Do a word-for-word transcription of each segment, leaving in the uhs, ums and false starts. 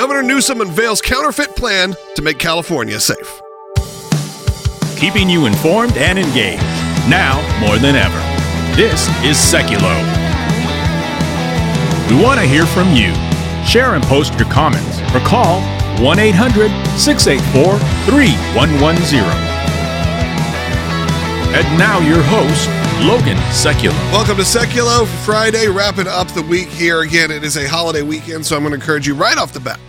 Governor Newsom unveils counterfeit plan to make California safe. Keeping you informed and engaged, now more than ever. This is Seculo. We want to hear from you. Share and post your comments or call one eight hundred, six eight four, three one one zero. And now your host, Logan Seculo. Welcome to Seculo for Friday, wrapping up the week here. Again, it is a holiday weekend, so I'm going to encourage you right off the bat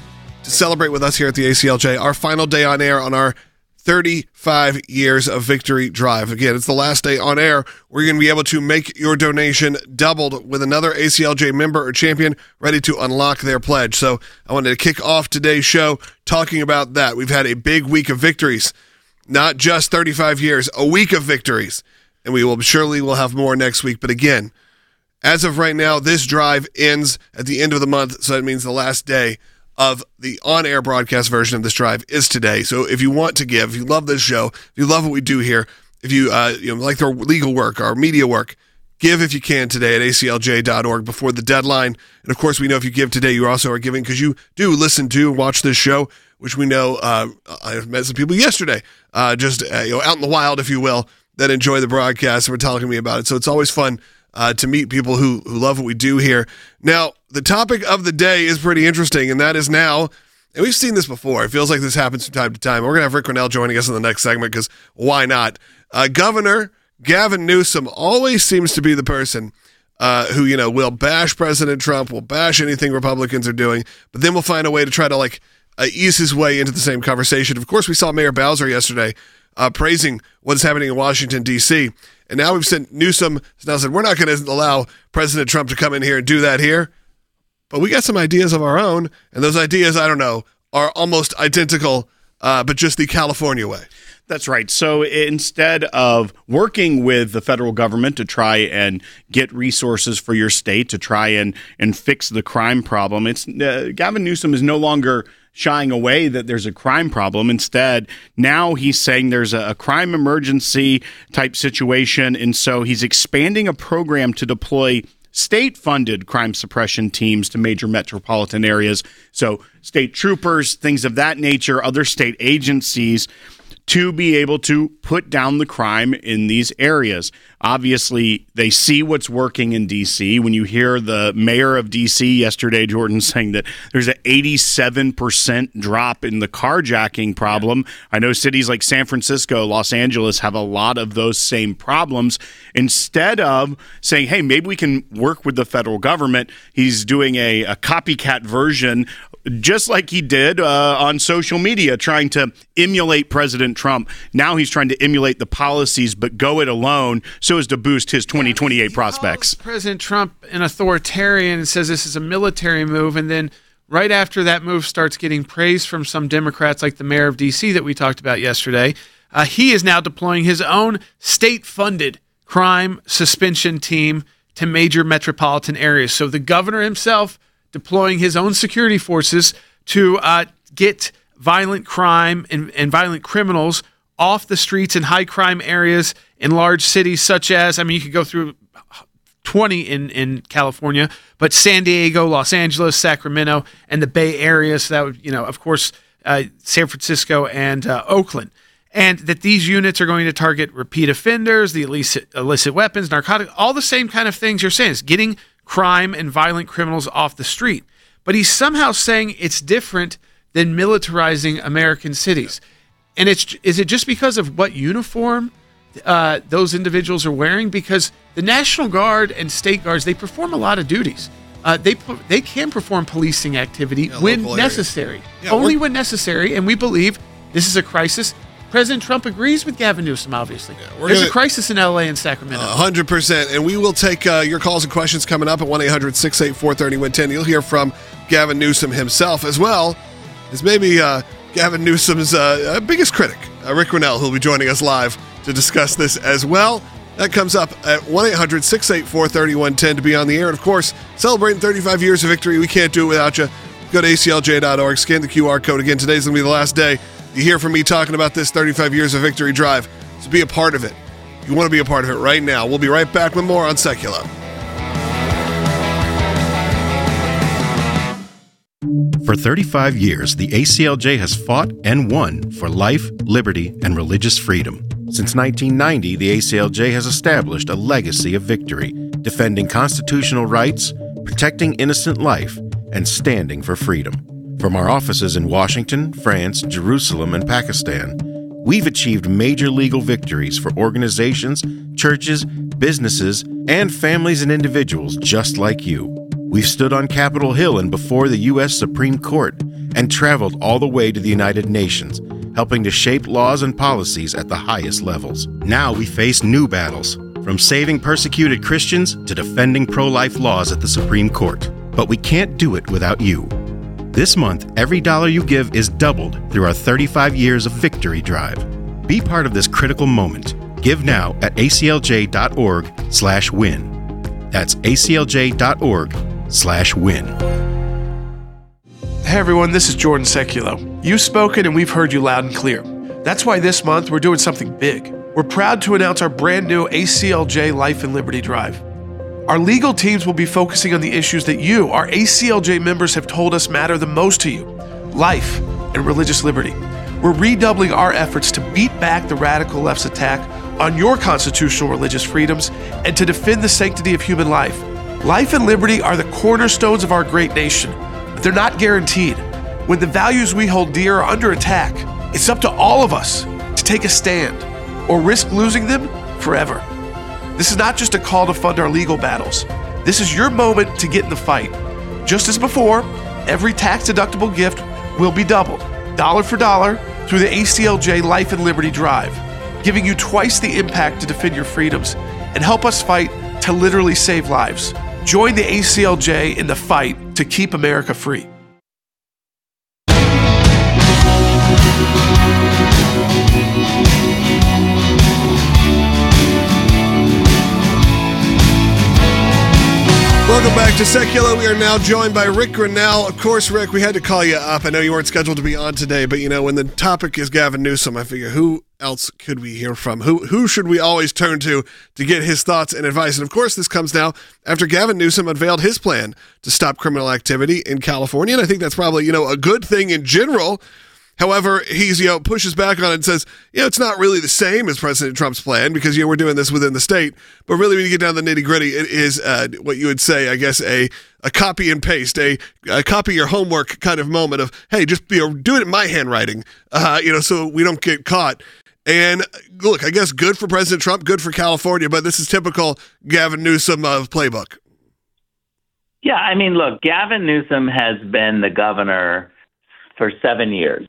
to celebrate with us here at the A C L J, our final day on air on our thirty-five years of victory drive. Again, it's the last day on air. We're going to be able to make your donation doubled with another A C L J member or champion ready to unlock their pledge. So I wanted to kick off today's show talking about that. We've had a big week of victories, not just thirty-five years, a week of victories. And we will surely will have more next week. But again, as of right now, this drive ends at the end of the month. So that means the last day of the on-air broadcast version of this drive is today. So if you want to give, if you love this show, if you love what we do here, if you uh, you know like our legal work, our media work, give if you can today at A C L J dot org before the deadline. And of course, we know if you give today, you also are giving because you do listen to and watch this show, which we know uh, I met some people yesterday, uh, just uh, you know out in the wild, if you will, that enjoy the broadcast and were telling me about it. So it's always fun uh, to meet people who, who love what we do here. Now, the topic of the day is pretty interesting, and that is now, and we've seen this before. It feels like this happens from time to time. We're going to have Rick Grinnell joining us in the next segment because why not? Uh, Governor Gavin Newsom always seems to be the person uh, who, you know, will bash President Trump, will bash anything Republicans are doing, but then we'll find a way to try to, like, uh, ease his way into the same conversation. Of course, we saw Mayor Bowser yesterday Uh, praising what's happening in Washington, D C. And now we've sent Newsom, now said, we're not going to allow President Trump to come in here and do that here. But we got some ideas of our own. And those ideas, I don't know, are almost identical, uh, but just the California way. That's right. So instead of working with the federal government to try and get resources for your state to try and, and fix the crime problem, it's uh, Gavin Newsom is no longer shying away that there's a crime problem. Instead, now he's saying there's a, a crime emergency type situation. And so he's expanding a program to deploy state-funded crime suppression teams to major metropolitan areas. So state troopers, things of that nature, other state agencies to be able to put down the crime in these areas. Obviously, they see what's working in D C. When you hear the mayor of D C yesterday, Jordan, saying that there's an eighty-seven percent drop in the carjacking problem. I know cities like San Francisco, Los Angeles have a lot of those same problems. Instead of saying, hey, maybe we can work with the federal government, he's doing a, a copycat version just like he did uh, on social media, trying to emulate President Trump. Now he's trying to emulate the policies, but go it alone so as to boost his twenty twenty-eight he prospects. President Trump an authoritarian and says this is a military move, and then right after that move starts getting praise from some Democrats like the mayor of D C that we talked about yesterday, uh, he is now deploying his own state-funded crime suspension team to major metropolitan areas. So the governor himself deploying his own security forces to uh, get violent crime and, and violent criminals off the streets in high crime areas in large cities such as, I mean, you could go through twenty in, in California, but San Diego, Los Angeles, Sacramento, and the Bay Area. So that would, you know, of course, uh, San Francisco and uh, Oakland. And that these units are going to target repeat offenders, the illicit, illicit weapons, narcotics, all the same kind of things you're saying. It's getting crime and violent criminals off the street. But he's somehow saying it's different than militarizing American cities. And it's is it just because of what uniform uh, those individuals are wearing? Because the National Guard and state guards, they perform a lot of duties. Uh, they they can perform policing activity yeah, when necessary. Yeah, Only when necessary. And we believe this is a crisis. President Trump agrees with Gavin Newsom, obviously. Yeah, There's gonna, a crisis in L A and Sacramento. one hundred percent. And we will take uh, your calls and questions coming up at one eight hundred six eight four three oh one zero. You'll hear from Gavin Newsom himself, as well as maybe uh, Gavin Newsom's uh, biggest critic, uh, Rick Grinnell, who'll be joining us live to discuss this as well. That comes up at one eight hundred six eight four three oh one zero to be on the air. And, of course, celebrating thirty-five years of victory. We can't do it without you. Go to A C L J dot org, scan the Q R code. Again, today's going to be the last day. You hear from me talking about this thirty-five years of victory drive. So be a part of it. You want to be a part of it right now. We'll be right back with more on Seculo. For thirty-five years, the A C L J has fought and won for life, liberty, and religious freedom. Since nineteen ninety, the A C L J has established a legacy of victory, defending constitutional rights, protecting innocent life, and standing for freedom. From our offices in Washington, France, Jerusalem, and Pakistan, we've achieved major legal victories for organizations, churches, businesses, and families and individuals just like you. We've stood on Capitol Hill and before the U S Supreme Court and traveled all the way to the United Nations, helping to shape laws and policies at the highest levels. Now we face new battles, from saving persecuted Christians to defending pro-life laws at the Supreme Court. But we can't do it without you. This month, every dollar you give is doubled through our thirty-five years of victory drive. Be part of this critical moment. Give now at aclj.org slash win. That's aclj.org slash win. Hey everyone, this is Jordan Seculo. You've spoken and we've heard you loud and clear. That's why this month we're doing something big. We're proud to announce our brand new A C L J Life and Liberty Drive. Our legal teams will be focusing on the issues that you, our A C L J members, have told us matter the most to you: life and religious liberty. We're redoubling our efforts to beat back the radical left's attack on your constitutional religious freedoms and to defend the sanctity of human life. Life and liberty are the cornerstones of our great nation, but they're not guaranteed. When the values we hold dear are under attack, it's up to all of us to take a stand or risk losing them forever. This is not just a call to fund our legal battles. This is your moment to get in the fight. Just as before, every tax-deductible gift will be doubled, dollar for dollar, through the A C L J Life and Liberty Drive, giving you twice the impact to defend your freedoms and help us fight to literally save lives. Join the A C L J in the fight to keep America free. Welcome back to Secular. We are now joined by Rick Grenell. Of course, Rick, we had to call you up. I know you weren't scheduled to be on today, but you know, when the topic is Gavin Newsom, I figure who else could we hear from? Who who should we always turn to to get his thoughts and advice? And of course, this comes now after Gavin Newsom unveiled his plan to stop criminal activity in California. And I think that's probably, you know, a good thing in general. However, he's, you know, pushes back on it and says, you know, it's not really the same as President Trump's plan because, you know, we're doing this within the state. But really, when you get down to the nitty gritty, it is uh, what you would say, I guess, a a copy and paste, a, a copy your homework kind of moment of, hey, just, you know, do it in my handwriting, uh, you know, so we don't get caught. And look, I guess good for President Trump, good for California, but this is typical Gavin Newsom of playbook. Yeah, I mean, look, Gavin Newsom has been the governor for seven years.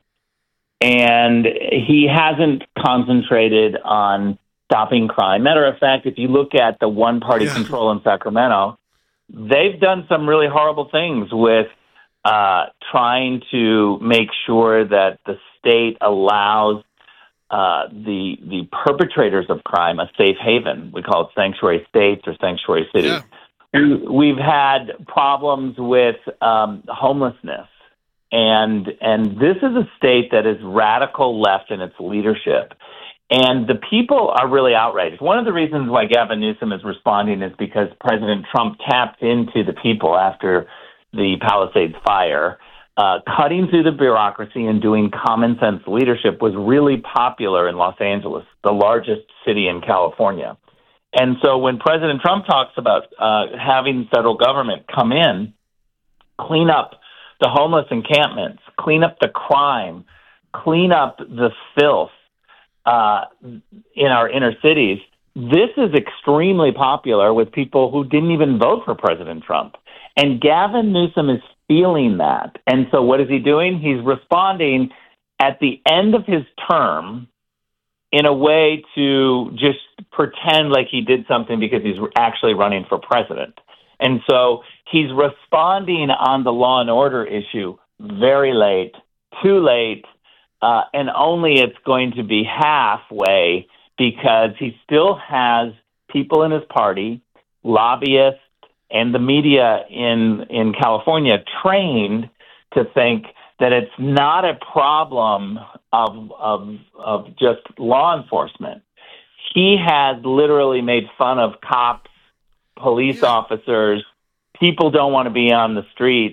And he hasn't concentrated on stopping crime. Matter of fact, if you look at the one-party yeah. control in Sacramento, they've done some really horrible things with uh, trying to make sure that the state allows uh, the the perpetrators of crime a safe haven. We call it sanctuary states or sanctuary cities. Yeah. We've had problems with um, homelessness. And and this is a state that is radical left in its leadership. And the people are really outraged. One of the reasons why Gavin Newsom is responding is because President Trump tapped into the people after the Palisades fire. Uh, cutting through the bureaucracy and doing common sense leadership was really popular in Los Angeles, the largest city in California. And so when President Trump talks about uh, having the federal government come in, clean up the homeless encampments, clean up the crime, clean up the filth uh, in our inner cities. This is extremely popular with people who didn't even vote for President Trump. And Gavin Newsom is feeling that. And so what is he doing? He's responding at the end of his term in a way to just pretend like he did something because he's actually running for president. And so he's responding on the law and order issue very late, too late, uh, and only it's going to be halfway because he still has people in his party, lobbyists, and the media in, in California trained to think that it's not a problem of, of, of just law enforcement. He has literally made fun of cops, police officers. People don't want to be on the streets.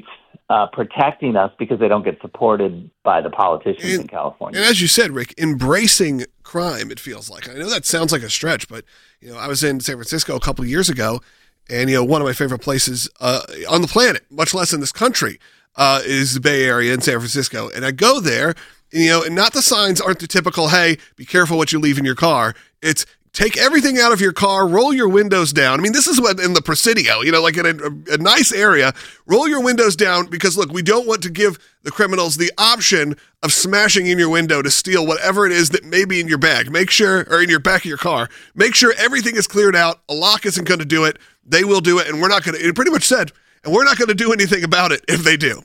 uh, protecting us because they don't get supported by the politicians and, in California. And as you said, Rick, embracing crime, it feels like. I know that sounds like a stretch, but you know, I was in San Francisco a couple of years ago, and you know, one of my favorite places uh, on the planet, much less in this country, uh, is the Bay Area in San Francisco. And I go there, and, you know, and not the signs aren't the typical, hey, be careful what you leave in your car. It's take everything out of your car, roll your windows down. I mean, this is what in the Presidio, you know, like in a, a nice area, roll your windows down because, look, we don't want to give the criminals the option of smashing in your window to steal whatever it is that may be in your bag. Make sure, or in your back of your car, make sure everything is cleared out. A lock isn't going to do it. They will do it, and we're not going to, it pretty much said, and we're not going to do anything about it if they do.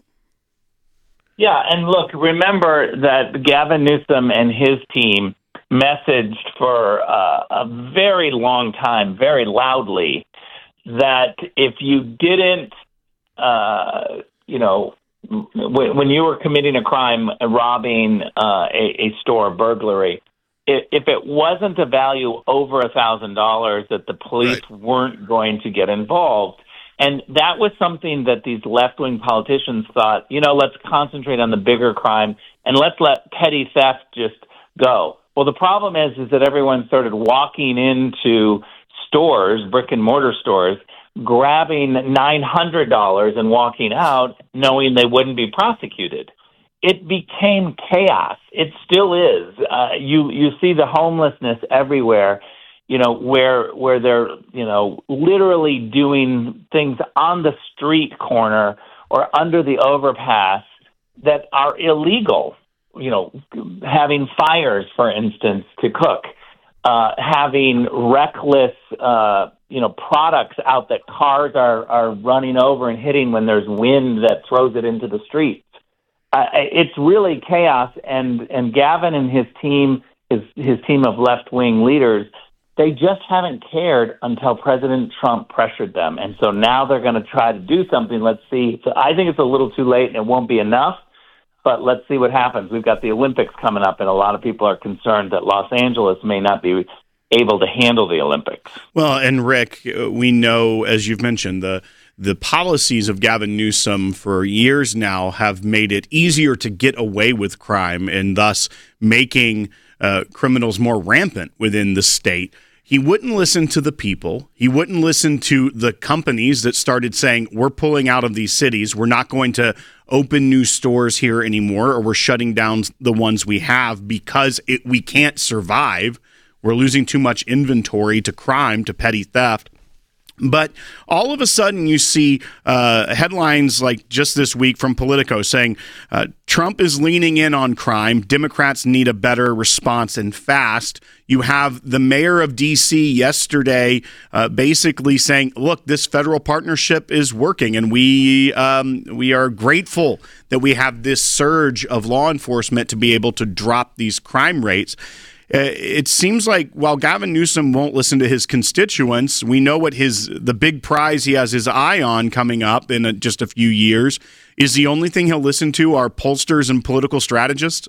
Yeah, and look, remember that Gavin Newsom and his team messaged for uh, a very long time, very loudly, that if you didn't, uh, you know, w- when you were committing a crime, uh, robbing uh, a, a store, burglary, if, if it wasn't a value over a thousand dollars, that the police right. weren't going to get involved. And that was something that these left-wing politicians thought, you know, let's concentrate on the bigger crime and let's let petty theft just go. Well, the problem is, is that everyone started walking into stores, brick and mortar stores, grabbing nine hundred dollars and walking out knowing they wouldn't be prosecuted. It became chaos. It still is. Uh, you, you see the homelessness everywhere, you know, where, where they're, you know, literally doing things on the street corner or under the overpass that are illegal. You know, having fires, for instance, to cook, uh, having reckless, uh, you know, products out that cars are, are running over and hitting when there's wind that throws it into the streets. Uh, it's really chaos, and, and Gavin and his team, his, his team of left-wing leaders, they just haven't cared until President Trump pressured them. And so now they're going to try to do something. Let's see. So I think it's a little too late and it won't be enough. But let's see what happens. We've got the Olympics coming up, and a lot of people are concerned that Los Angeles may not be able to handle the Olympics. Well, and Rick, we know, as you've mentioned, the the policies of Gavin Newsom for years now have made it easier to get away with crime and thus making uh, criminals more rampant within the state. He wouldn't listen to the people. He wouldn't listen to the companies that started saying, we're pulling out of these cities. We're not going to open new stores here anymore, or we're shutting down the ones we have because it, we can't survive. We're losing too much inventory to crime, to petty theft. But all of a sudden you see uh, headlines like just this week from Politico saying uh, Trump is leaning in on crime. Democrats need a better response and fast. You have the mayor of D C yesterday uh, basically saying, look, this federal partnership is working, and we um, we are grateful that we have this surge of law enforcement to be able to drop these crime rates. It seems like while Gavin Newsom won't listen to his constituents, we know what his the big prize he has his eye on coming up in a, just a few years. Is the only thing he'll listen to are pollsters and political strategists?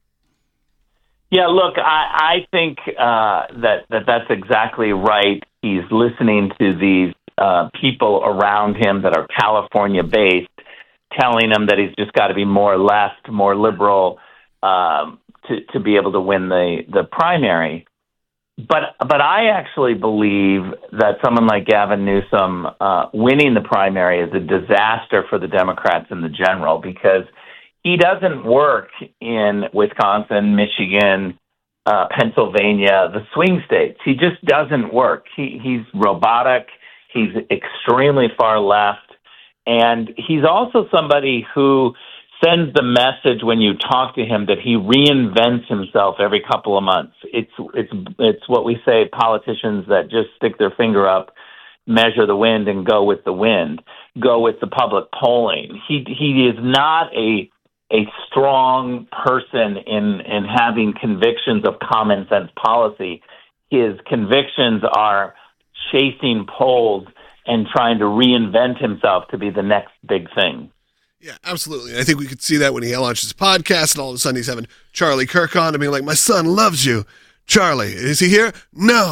Yeah, look, I, I think uh, that, that that's exactly right. He's listening to these uh, people around him that are California-based, telling him that he's just got to be more left, more liberal, um, to, to be able to win the, the primary. But but I actually believe that someone like Gavin Newsom uh, winning the primary is a disaster for the Democrats in the general, because he doesn't work in Wisconsin, Michigan, uh, Pennsylvania, the swing states. He just doesn't work. He, he's robotic. He's extremely far left. And he's also somebody who sends the message when you talk to him that he reinvents himself every couple of months. It's it's it's what we say, politicians that just stick their finger up, measure the wind, and go with the wind, go with the public polling. He he is not a a strong person in in having convictions of common sense policy. His convictions are chasing polls and trying to reinvent himself to be the next big thing. Yeah, absolutely. I think we could see that when he launched his podcast, and all of a sudden he's having Charlie Kirk on and being like, my son loves you. Charlie, is he here? No.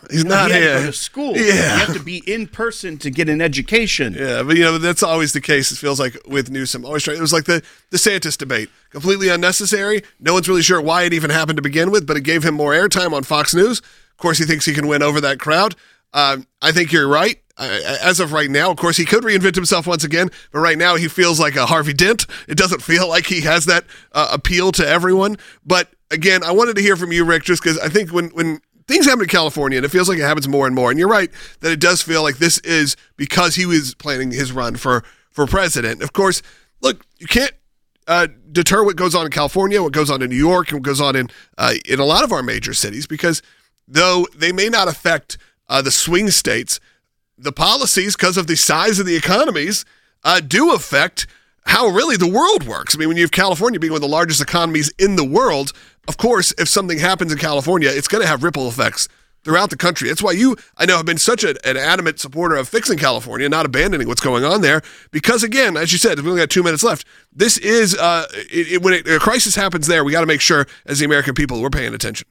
He's not he had here. to go to school. Yeah. You have to be in person to get an education. Yeah, but you know that's always the case. It feels like with Newsom, always trying. It was like the DeSantis debate, completely unnecessary. No one's really sure why it even happened to begin with, but it gave him more airtime on Fox News. Of course, he thinks he can win over that crowd. Um, I think you're right. Uh, as of right now, of course, he could reinvent himself once again, but right now he feels like a Harvey Dent. It doesn't feel like he has that uh, appeal to everyone. But again, I wanted to hear from you, Rick, just because I think when when things happen in California, and it feels like it happens more and more. And you're right that it does feel like this is because he was planning his run for, for president. Of course, look, you can't uh, deter what goes on in California, what goes on in New York, and what goes on in uh, in a lot of our major cities, because though they may not affect uh, the swing states, the policies, because of the size of the economies, uh, do affect how really the world works. I mean, when you have California being one of the largest economies in the world, of course, if something happens in California, it's going to have ripple effects throughout the country. That's why you, I know, have been such a, an adamant supporter of fixing California, not abandoning what's going on there. Because again, as you said, we only got two minutes left. This is, uh, it, it, when it, a crisis happens there, we got to make sure, as the American people, we're paying attention.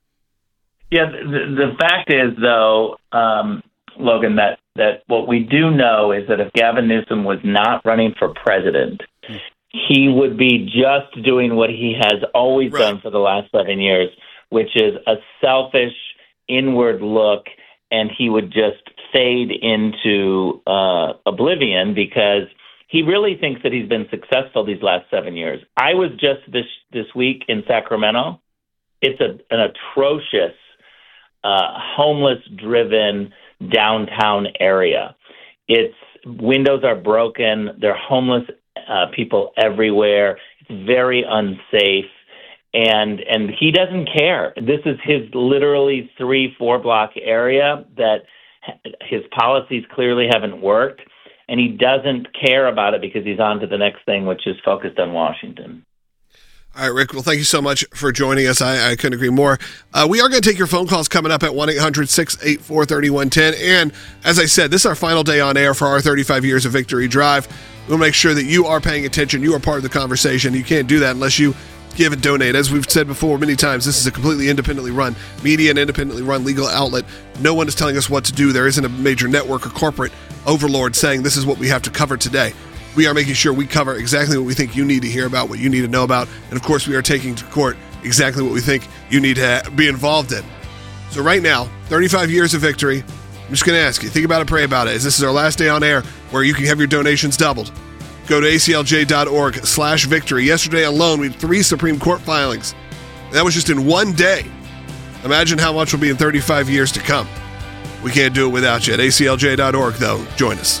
Yeah, the, the fact is, though, um, Logan, that, that what we do know is that if Gavin Newsom was not running for president, he would be just doing what he has always right. done for the last seven years, which is a selfish, inward look, and he would just fade into uh, oblivion because he really thinks that he's been successful these last seven years. I was just this this week in Sacramento. It's a, an atrocious, uh, homeless-driven downtown area. Its windows are broken. There are homeless uh, people everywhere. It's very unsafe, and and he doesn't care. This is his literally three, four block area that his policies clearly haven't worked, and he doesn't care about it because he's on to the next thing, which is focused on Washington. All right, Rick. Well, thank you so much for joining us. I, I couldn't agree more. Uh, we are going to take your phone calls coming up at one eight hundred six eight four three one one zero. And as I said, this is our final day on air for our thirty-five Years of Victory Drive. We'll make sure that you are paying attention. You are part of the conversation. You can't do that unless you give and donate. As we've said before many times, this is a completely independently run media and independently run legal outlet. No one is telling us what to do. There isn't a major network or corporate overlord saying this is what we have to cover today. We are making sure we cover exactly what we think you need to hear about, what you need to know about, and of course we are taking to court exactly what we think you need to be involved in. So right now, thirty-five years of victory. I'm just going to ask you, think about it, pray about it, as this is our last day on air where you can have your donations doubled. Go to A C L J dot org slash victory. Yesterday alone, we had three Supreme Court filings. That was just in one day. Imagine how much will be in thirty-five years to come. We can't do it without you. At A C L J dot org, though, join us.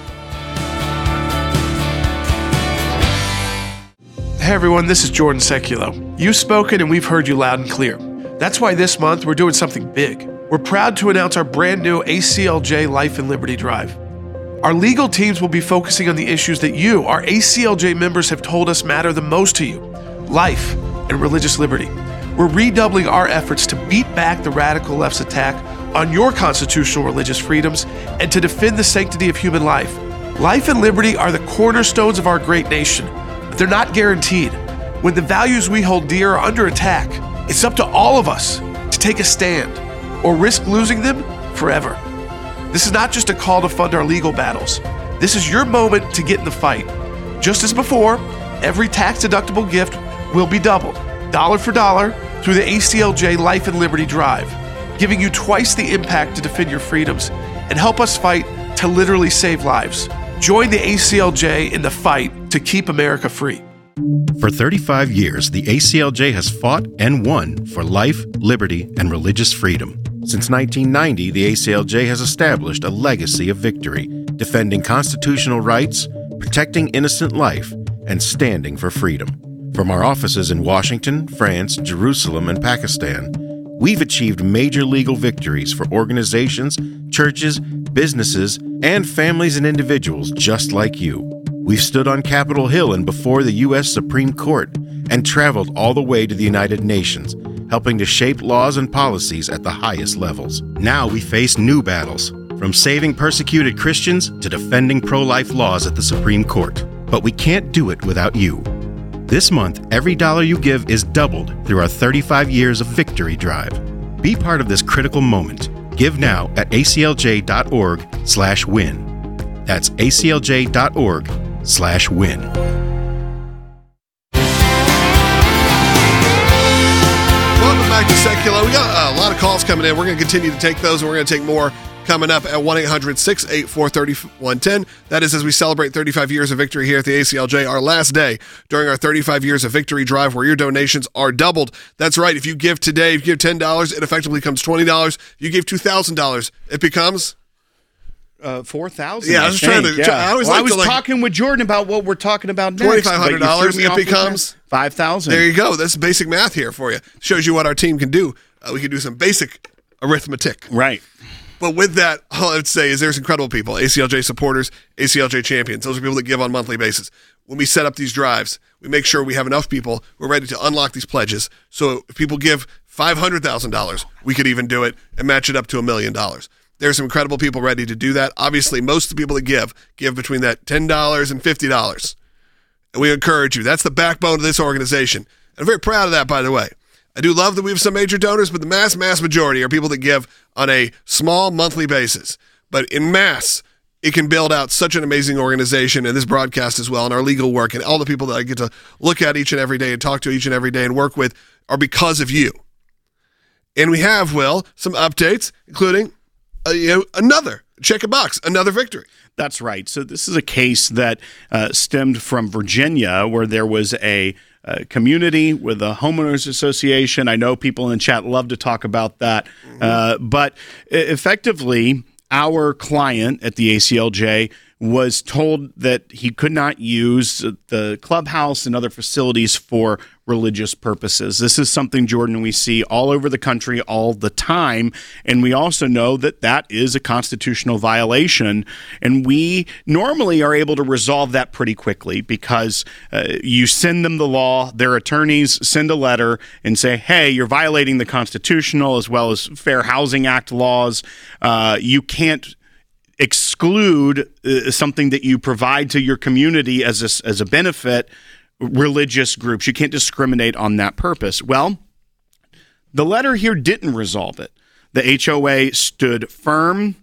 Hey everyone, this is Jordan Seculo. You've spoken and we've heard you loud and clear. That's why this month we're doing something big. We're proud to announce our brand new A C L J Life and Liberty Drive. Our legal teams will be focusing on the issues that you, our A C L J members, have told us matter the most to you: life and religious liberty. We're redoubling our efforts to beat back the radical left's attack on your constitutional religious freedoms and to defend the sanctity of human life. Life and liberty are the cornerstones of our great nation, but they're not guaranteed. When the values we hold dear are under attack, it's up to all of us to take a stand or risk losing them forever. This is not just a call to fund our legal battles. This is your moment to get in the fight. Just as before, every tax-deductible gift will be doubled, dollar for dollar, through the A C L J Life and Liberty Drive, giving you twice the impact to defend your freedoms and help us fight to literally save lives. Join the A C L J in the fight to keep America free. For thirty-five years, the A C L J has fought and won for life, liberty, and religious freedom. Since nineteen ninety, the A C L J has established a legacy of victory, defending constitutional rights, protecting innocent life, and standing for freedom. From our offices in Washington, France, Jerusalem, and Pakistan, we've achieved major legal victories for organizations, churches, businesses, and families and individuals just like you. We've stood on Capitol Hill and before the U S Supreme Court and traveled all the way to the United Nations, helping to shape laws and policies at the highest levels. Now we face new battles, from saving persecuted Christians to defending pro-life laws at the Supreme Court. But we can't do it without you. This month, every dollar you give is doubled through our thirty-five Years of Victory Drive. Be part of this critical moment. Give now at A C L J dot org slash win. That's A C L J dot org slash win. Welcome back to Secular. We got a lot of calls coming in. We're going to continue to take those, and we're going to take more coming up at one eight hundred six eight four three one one zero. That is as we celebrate thirty-five years of victory here at the A C L J, our last day during our thirty-five years of victory drive where your donations are doubled. That's right. If you give today, if you give ten dollars, it effectively becomes twenty dollars. If you give two thousand dollars, it becomes... Uh, four thousand. Yeah, I was I trying to. yeah. I, always well, like I was to like, talking with Jordan about what we're talking about next. twenty-five hundred dollars. It becomes five thousand. There you go. That's basic math here for you. Shows you what our team can do. Uh, we can do some basic arithmetic. Right. But with that, all I would say is there's incredible people. A C L J supporters, A C L J champions. Those are people that give on a monthly basis. When we set up these drives, we make sure we have enough people who are ready to unlock these pledges. So if people give five hundred thousand dollars, we could even do it and match it up to a million dollars. There's some incredible people ready to do that. Obviously, most of the people that give, give between that ten dollars and fifty dollars. And we encourage you. That's the backbone of this organization. I'm very proud of that, by the way. I do love that we have some major donors, but the mass, mass majority are people that give on a small monthly basis. But in mass, it can build out such an amazing organization, and this broadcast as well, and our legal work, and all the people that I get to look at each and every day and talk to each and every day and work with are because of you. And we have, Will, some updates, including uh, you know, another, check a box, another victory. That's right. So this is a case that uh, stemmed from Virginia, where there was a uh, community with a homeowners association. I know people in the chat love to talk about that, mm-hmm. uh, but effectively, our client at the A C L J was told that he could not use the clubhouse and other facilities for religious purposes. This is something, Jordan, we see all over the country all the time, and we also know that that is a constitutional violation, and we normally are able to resolve that pretty quickly because uh, you send them the law, their attorneys send a letter and say, hey, you're violating the constitutional as well as Fair Housing Act laws. Uh, you can't exclude uh, something that you provide to your community as a, as a benefit, religious groups. You can't discriminate on that purpose. Well, the letter here didn't resolve it. The H O A stood firm,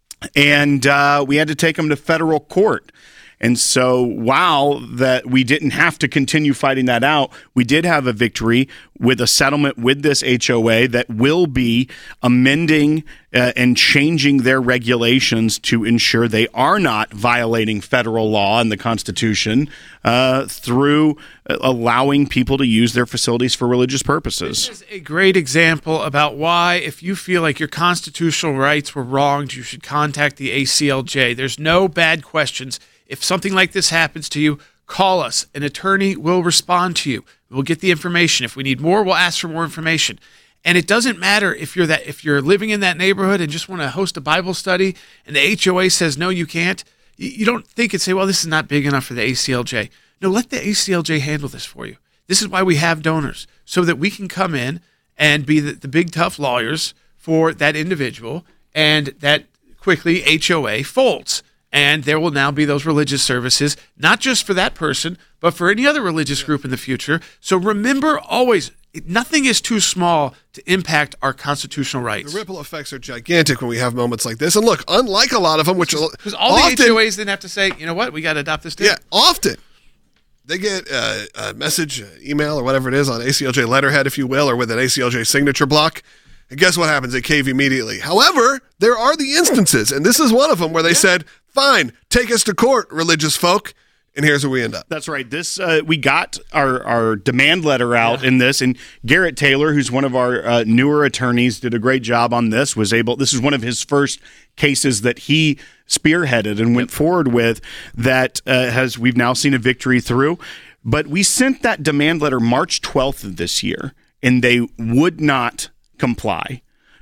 and uh, we had to take them to federal court. And so while that we didn't have to continue fighting that out, we did have a victory with a settlement with this H O A that will be amending uh, and changing their regulations to ensure they are not violating federal law and the Constitution uh, through allowing people to use their facilities for religious purposes. This is a great example about why, if you feel like your constitutional rights were wronged, you should contact the A C L J. There's no bad questions. If something like this happens to you, call us. An attorney will respond to you. We'll get the information. If we need more, we'll ask for more information. And it doesn't matter if you're that if you're living in that neighborhood and just want to host a Bible study and the H O A says, no, you can't. You don't think and say, well, this is not big enough for the A C L J. No, let the A C L J handle this for you. This is why we have donors, so that we can come in and be the, the big, tough lawyers for that individual, and that quickly H O A folds. And there will now be those religious services, not just for that person, but for any other religious group in the future. So remember always, nothing is too small to impact our constitutional rights. The ripple effects are gigantic when we have moments like this. And look, unlike a lot of them, which because all often, the H O As then have to say, you know what, we got to adopt this too. Yeah, often they get uh, a message, email, or whatever it is on A C L J letterhead, if you will, or with an A C L J signature block. And guess what happens? They cave immediately. However, there are the instances, and this is one of them, where they yeah. said, fine, take us to court, religious folk. And here's where we end up. That's right. This uh, we got our, our demand letter out yeah. in this, and Garrett Taylor, who's one of our uh, newer attorneys, did a great job on this. Was able. This is one of his first cases that he spearheaded and went yep. forward with. That uh, has we've now seen a victory through. But we sent that demand letter March twelfth of this year, and they would not comply.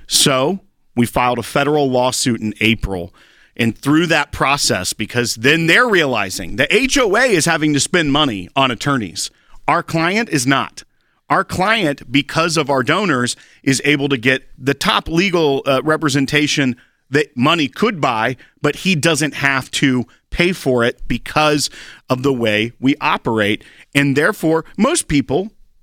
So we filed a federal lawsuit in April. And through that process, because then they're realizing the H O A is having to spend money on attorneys. Our client is not. Our client, because of our donors, is able to get the top legal uh, representation that money could buy, but he doesn't have to pay for it because of the way we operate. And therefore, most people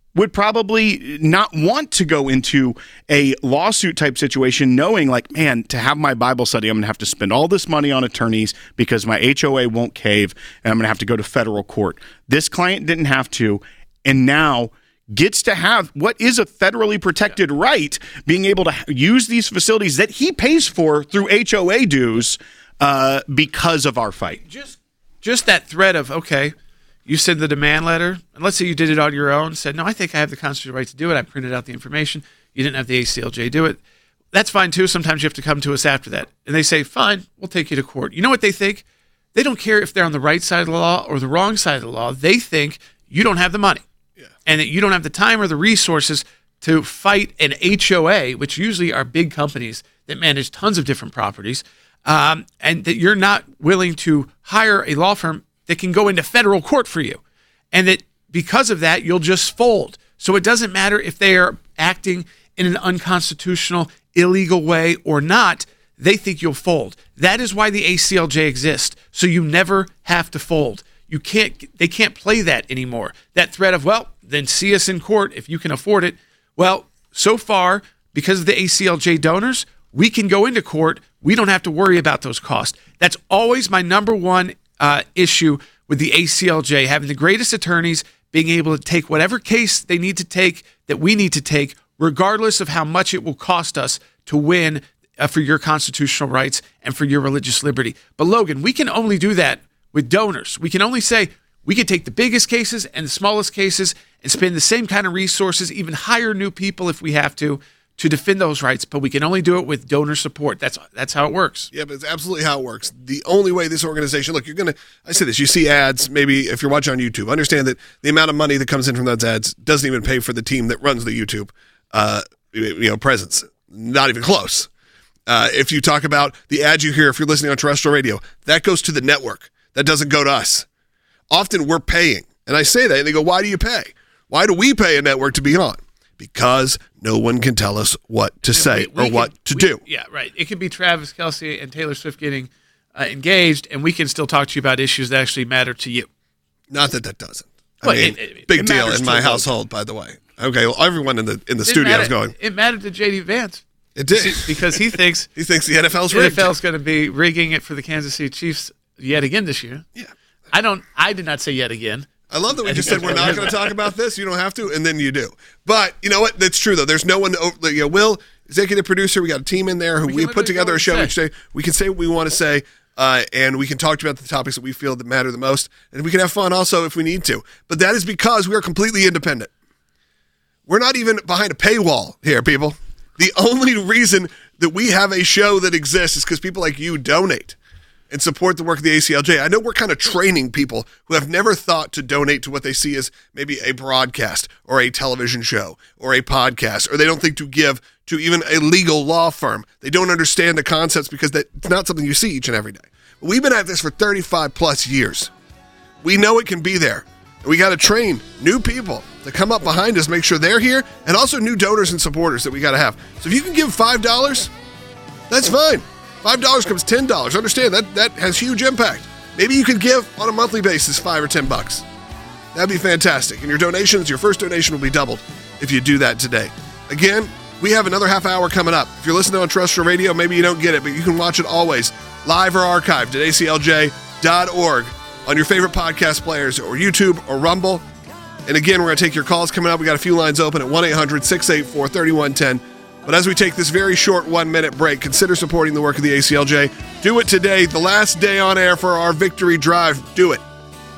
would probably not want to go into a lawsuit type situation knowing like, man, to have my Bible study, I'm going to have to spend all this money on attorneys because my H O A won't cave and I'm going to have to go to federal court. This client didn't have to, and now gets to have what is a federally protected right, being able to use these facilities that he pays for through H O A dues uh, because of our fight. Just, just that threat of, okay, you send the demand letter, and let's say you did it on your own, said, no, I think I have the constitutional right to do it. I printed out the information. You didn't have the A C L J do it. That's fine, too. Sometimes you have to come to us after that. And they say, fine, we'll take you to court. You know what they think? They don't care if they're on the right side of the law or the wrong side of the law. They think you don't have the money yeah. and that you don't have the time or the resources to fight an H O A, which usually are big companies that manage tons of different properties, um, and that you're not willing to hire a law firm that can go into federal court for you. And that because of that, you'll just fold. So it doesn't matter if they are acting in an unconstitutional, illegal way or not, they think you'll fold. That is why the A C L J exists. So you never have to fold. You can't, they can't play that anymore. That threat of, well, then see us in court if you can afford it. Well, so far, because of the A C L J donors, we can go into court. We don't have to worry about those costs. That's always my number one Uh, issue with the A C L J, having the greatest attorneys, being able to take whatever case they need to take, that we need to take, regardless of how much it will cost us to win uh, for your constitutional rights and for your religious liberty. But Logan, we can only do that with donors. We can only say we can take the biggest cases and the smallest cases and spend the same kind of resources, even hire new people if we have to, to defend those rights, but we can only do it with donor support. That's that's how it works. Yeah, but it's absolutely how it works. The only way this organization, look, you're going to, I say this, you see ads, maybe if you're watching on YouTube, understand that the amount of money that comes in from those ads doesn't even pay for the team that runs the YouTube uh, you know, presence. Not even close. Uh, if you talk about the ads you hear, if you're listening on terrestrial radio, that goes to the network. That doesn't go to us. Often we're paying. And I say that, and they go, why do you pay? Why do we pay a network to be on? Because no one can tell us what to say we, we or what can, to we, do. Yeah, right. It could be Travis Kelce and Taylor Swift getting uh, engaged, and we can still talk to you about issues that actually matter to you. Not that that doesn't. I well, mean, it, it, big it deal in my both. household, by the way. Okay, well, everyone in the in the studio matter, is going. It mattered to J D Vance. It did. Because he thinks he thinks the N F L's the rigged. N F L's going to be rigging it for the Kansas City Chiefs yet again this year. Yeah. I don't. I did not say yet again. I love that we just said we're not going to talk about this. You don't have to, and then you do. But you know what? That's true, though. There's no one. To, you know, Will, executive producer, we got a team in there who we, we put together a show each day. We can say what we want to say, uh, and we can talk about the topics that we feel that matter the most, and we can have fun also if we need to. But that is because we are completely independent. We're not even behind a paywall here, people. The only reason that we have a show that exists is because people like you donate and support the work of the A C L J. I know we're kind of training people who have never thought to donate to what they see as maybe a broadcast or a television show or a podcast, or they don't think to give to even a legal law firm. They don't understand the concepts because that, it's not something you see each and every day. We've been at this for thirty-five plus years. We know it can be there. And we got to train new people to come up behind us, make sure they're here, and also new donors and supporters that we got to have. So if you can give five dollars, that's fine. five dollars comes ten dollars. Understand, that that has huge impact. Maybe you could give on a monthly basis five or ten bucks. That'd be fantastic. And your donations, your first donation will be doubled if you do that today. Again, we have another half hour coming up. If you're listening on terrestrial radio, maybe you don't get it, but you can watch it always, live or archived at A C L J dot org on your favorite podcast players or YouTube or Rumble. And again, we're going to take your calls coming up. We got a few lines open at one eight hundred six eight four three one one zero. But as we take this very short one-minute break, consider supporting the work of the A C L J. Do it today, the last day on air for our victory drive. Do it.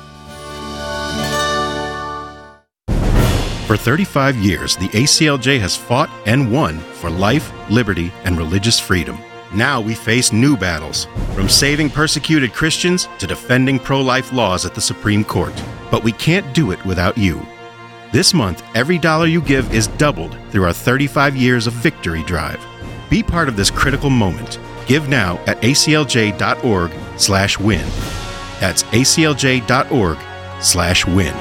For thirty-five years, the A C L J has fought and won for life, liberty, and religious freedom. Now we face new battles, from saving persecuted Christians to defending pro-life laws at the Supreme Court. But we can't do it without you. This month, every dollar you give is doubled through our thirty-five years of victory drive. Be part of this critical moment. Give now at A C L J dot org slash win. That's A C L J dot org slash win.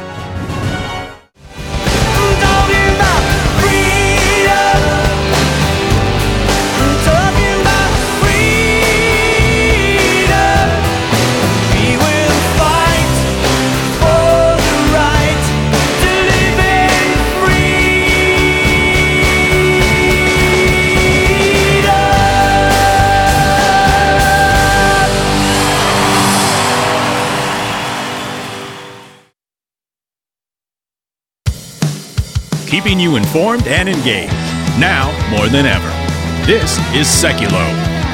Free keeping you informed and engaged. Now more than ever. This is Seculo.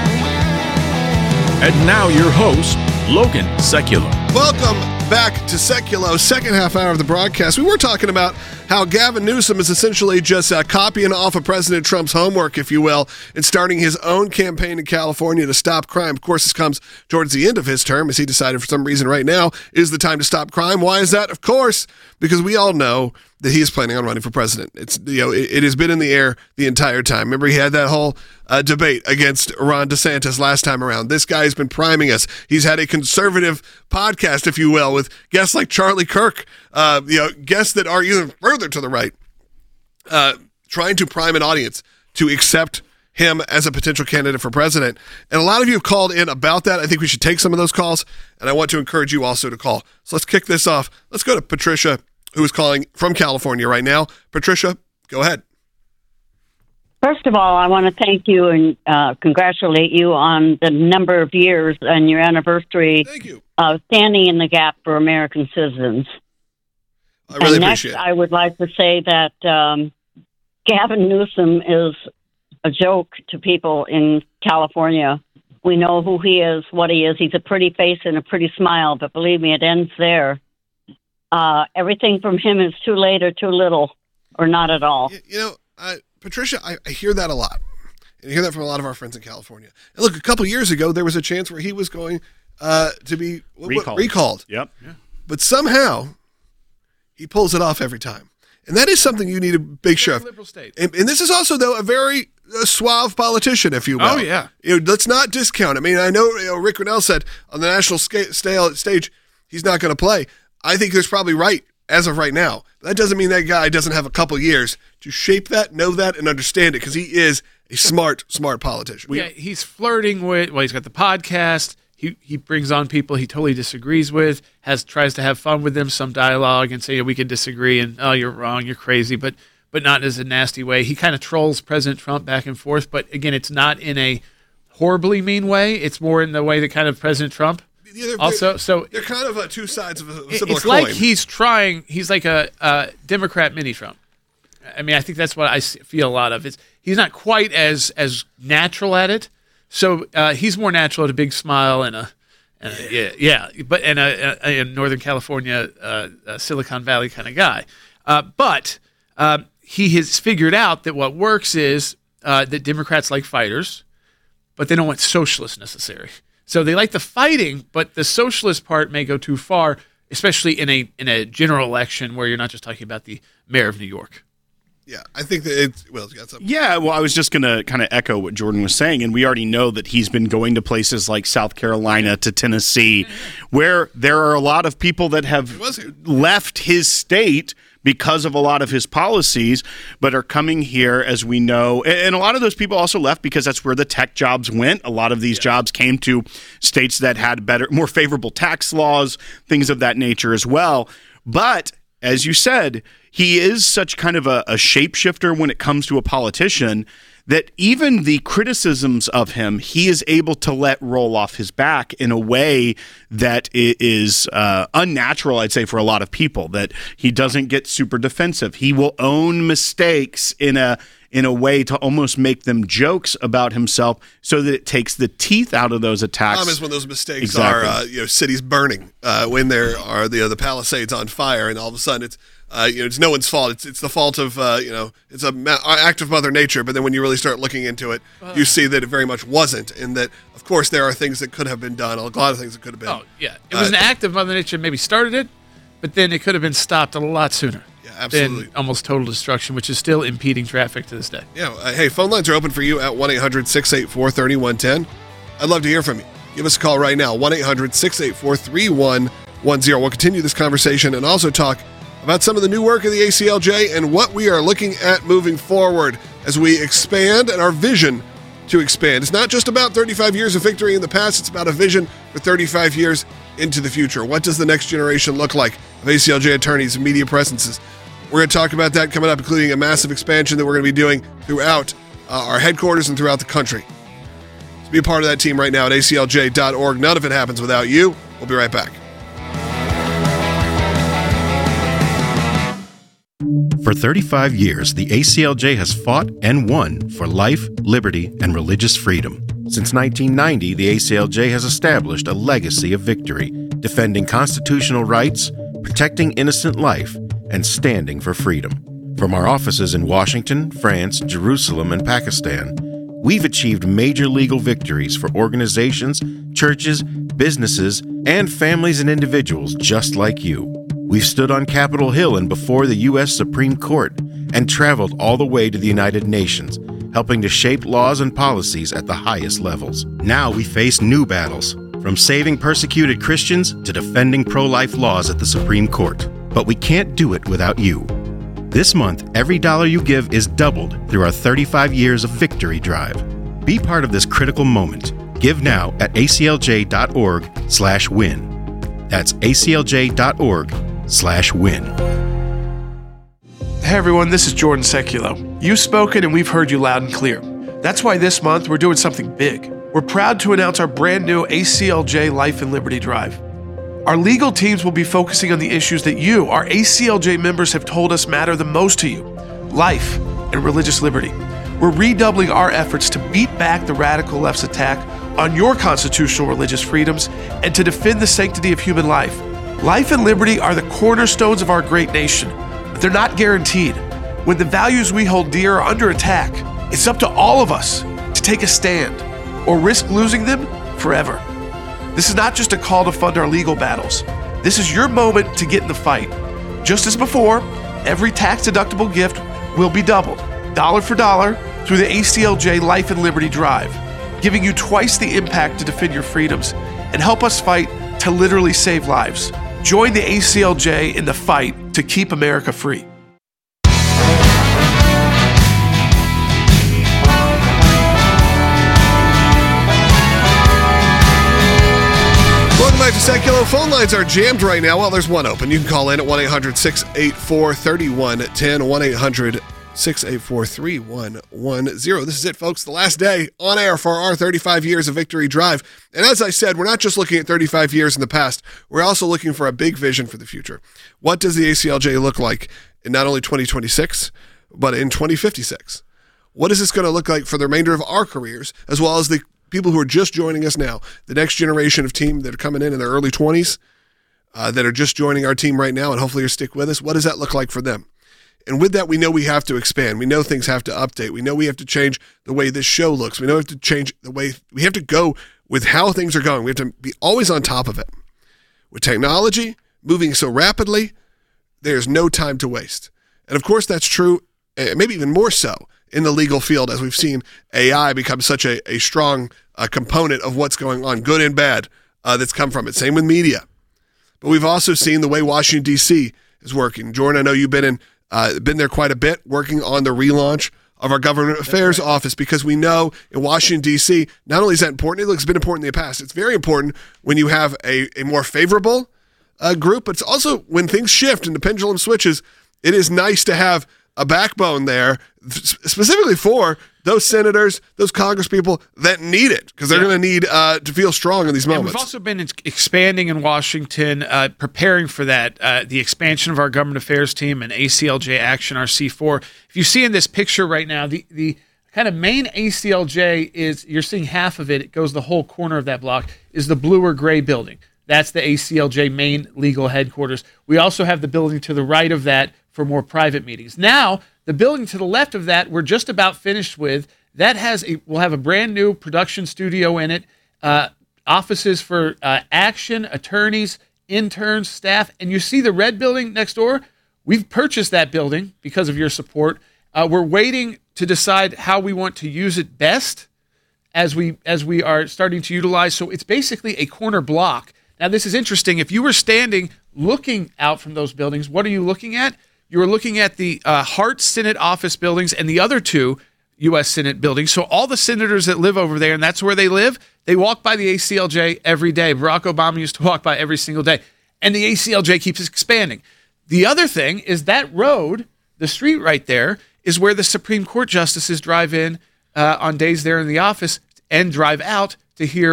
And now your host, Logan Seculo. Welcome back to Seculo, second half hour of the broadcast. We were talking about how Gavin Newsom is essentially just uh, copying off of President Trump's homework, if you will, and starting his own campaign in California to stop crime. Of course, this comes towards the end of his term, as he decided for some reason right now is the time to stop crime. Why is that? Of course, because we all know that he is planning on running for president. It's you know it, it has been in the air the entire time. Remember, he had that whole uh, debate against Ron DeSantis last time around. This guy has been priming us. He's had a conservative podcast, if you will, with guests like Charlie Kirk, uh, you know, guests that are even further to the right, uh, trying to prime an audience to accept him as a potential candidate for president. And a lot of you have called in about that. I think we should take some of those calls, and I want to encourage you also to call. So let's kick this off. Let's go to Patricia, who is calling from California right now. Patricia, go ahead. First of all, I want to thank you and uh, congratulate you on the number of years and your anniversary Thank you. of standing in the gap for American citizens. I really and next, appreciate it. I would like to say that um, Gavin Newsom is a joke to people in California. We know who he is, what he is. He's a pretty face and a pretty smile, but believe me, it ends there. Uh, everything from him is too late or too little or not at all. You, you know, uh, Patricia, I, I hear that a lot. And I hear that from a lot of our friends in California. And look, a couple years ago, there was a chance where he was going uh, to be what, Recalled. What, recalled. Yep. Yeah. But somehow, he pulls it off every time. And that is something you need a big share of. Liberal state. And, and this is also, though, a very uh, suave politician, if you will. Oh, yeah. You know, let's not discount. I mean, I know, you know Rick Grinnell said on the national sca- stale, stage he's not going to play. I think there's probably right as of right now. That doesn't mean that guy doesn't have a couple years to shape that, know that, and understand it, because he is a smart, smart politician. Yeah, he's flirting with, well, he's got the podcast. He he brings on people he totally disagrees with, has tries to have fun with them, some dialogue, and say, yeah, we can disagree, and, oh, you're wrong, you're crazy, but but not in a nasty way. He kind of trolls President Trump back and forth, but again, it's not in a horribly mean way. It's more in the way that kind of President Trump Yeah, they're, also, they're, so they're kind of uh, two sides of a, a similar it's coin. like he's trying. He's like a, a Democrat mini Trump. I mean, I think that's what I feel a lot of. It's he's not quite as as natural at it. So uh, he's more natural at a big smile and a, and a yeah, yeah, but and a, a, a Northern California, uh, a Silicon Valley kind of guy. Uh, but uh, he has figured out that what works is uh, that Democrats like fighters, but they don't want socialists necessary. So they like the fighting, but the socialist part may go too far, especially in a in a general election where you're not just talking about the mayor of New York. Yeah, I think that it's, Will's got something. Yeah, well, I was just going to kind of echo what Jordan was saying, and we already know that he's been going to places like South Carolina to Tennessee, where there are a lot of people that have left his state because of a lot of his policies, but are coming here, as we know. And a lot of those people also left because that's where the tech jobs went. A lot of these yeah. jobs came to states that had better, more favorable tax laws, things of that nature as well. But as you said, he is such kind of a, a shapeshifter when it comes to a politician that even the criticisms of him, he is able to let roll off his back in a way that is uh, unnatural, I'd say, for a lot of people, that he doesn't get super defensive. He will own mistakes in a in a way to almost make them jokes about himself so that it takes the teeth out of those attacks. The problem is when those mistakes exactly. are, uh, you know, cities burning, uh, when there are the, uh, the Palisades on fire, and all of a sudden it's, uh, you know, it's no one's fault. It's it's the fault of, uh, you know, it's a ma- act of Mother Nature. But then when you really start looking into it, uh, you see that it very much wasn't, and that, of course, there are things that could have been done, a lot of things that could have been. Oh, yeah. It was uh, an act of Mother Nature, maybe started it, but then it could have been stopped a lot sooner. Yeah, absolutely. Than almost total destruction, which is still impeding traffic to this day. Yeah. Uh, hey, phone lines are open for you at one eight hundred six eight four three one one zero. I'd love to hear from you. Give us a call right now, one eight hundred six eight four three one one zero. We'll continue this conversation and also talk about some of the new work of the A C L J and what we are looking at moving forward as we expand and our vision to expand. It's not just about thirty-five years of victory in the past. It's about a vision for thirty-five years into the future. What does the next generation look like of A C L J attorneys and media presences? We're going to talk about that coming up, including a massive expansion that we're going to be doing throughout uh, our headquarters and throughout the country. So be a part of that team right now at A C L J dot org. None of it happens without you. We'll be right back. For thirty-five years, the A C L J has fought and won for life, liberty, and religious freedom. Since nineteen ninety, the A C L J has established a legacy of victory, defending constitutional rights, protecting innocent life, and standing for freedom. From our offices in Washington, France, Jerusalem, and Pakistan, we've achieved major legal victories for organizations, churches, businesses, and families and individuals just like you. We've stood on Capitol Hill and before the U S Supreme Court and traveled all the way to the United Nations, helping to shape laws and policies at the highest levels. Now we face new battles, from saving persecuted Christians to defending pro-life laws at the Supreme Court. But we can't do it without you. This month, every dollar you give is doubled through our thirty-five years of Victory Drive. Be part of this critical moment. Give now at aclj.org slash win. That's aclj.org slash win. Hey everyone, this is Jordan Seculo. You've spoken and we've heard you loud and clear. That's why this month we're doing something big. We're proud to announce our brand new A C L J Life and Liberty Drive. Our legal teams will be focusing on the issues that you, our A C L J members, have told us matter the most to you: life and religious liberty. We're redoubling our efforts to beat back the radical left's attack on your constitutional religious freedoms and to defend the sanctity of human life. Life and liberty are the cornerstones of our great nation, but they're not guaranteed. When the values we hold dear are under attack, it's up to all of us to take a stand or risk losing them forever. This is not just a call to fund our legal battles. This is your moment to get in the fight. Just as before, every tax-deductible gift will be doubled, dollar for dollar, through the A C L J Life and Liberty Drive, giving you twice the impact to defend your freedoms and help us fight to literally save lives. Join the A C L J in the fight to keep America free. Welcome back to Seculo. Phone lines are jammed right now. Well, there's one open. You can call in at one eight hundred six eight four three one one zero, one eight hundred six eight four three one one zero. This is it, folks. The last day on air for our thirty-five years of Victory Drive. And as I said, we're not just looking at thirty-five years in the past. We're also looking for a big vision for the future. What does the A C L J look like in not only twenty twenty-six, but in twenty fifty-six? What is this going to look like for the remainder of our careers, as well as the people who are just joining us now, the next generation of team that are coming in in their early twenties, uh, that are just joining our team right now, and hopefully you'll stick with us? What does that look like for them? And with that, we know we have to expand. We know things have to update. We know we have to change the way this show looks. We know we have to change the way, we have to go with how things are going. We have to be always on top of it. With technology moving so rapidly, there's no time to waste. And of course, that's true, maybe even more so, in the legal field, as we've seen A I become such a, a strong uh, component of what's going on, good and bad, uh, that's come from it. Same with media. But we've also seen the way Washington, D C is working. Jordan, I know you've been in, uh, been there quite a bit, working on the relaunch of our government affairs right. office, because we know in Washington, D C, not only is that important, it's been important in the past. It's very important when you have a, a more favorable uh, group, but it's also when things shift and the pendulum switches, it is nice to have a backbone there, specifically for those senators, those congresspeople that need it, because they're yeah. going to need uh, to feel strong in these moments. And we've also been expanding in Washington, uh, preparing for that, uh, the expansion of our government affairs team and A C L J Action, our C four. If you see in this picture right now, the, the kind of main A C L J is, you're seeing half of it, it goes the whole corner of that block, is the blue or gray building. That's the A C L J main legal headquarters. We also have the building to the right of that for more private meetings. Now, the building to the left of that, we're just about finished with. That has a, we'll have a brand new production studio in it, uh, offices for uh, action, attorneys, interns, staff. And you see the red building next door? We've purchased that building because of your support. Uh, we're waiting to decide how we want to use it best as we as we are starting to utilize. So it's basically a corner block. Now, this is interesting. If you were standing looking out from those buildings, what are you looking at? You were looking at the uh, Hart Senate office buildings and the other two U S Senate buildings. So all the senators that live over there, and that's where they live, they walk by the A C L J every day. Barack Obama used to walk by every single day. And the A C L J keeps expanding. The other thing is that road, the street right there, is where the Supreme Court justices drive in uh, on days they're in the office and drive out to hear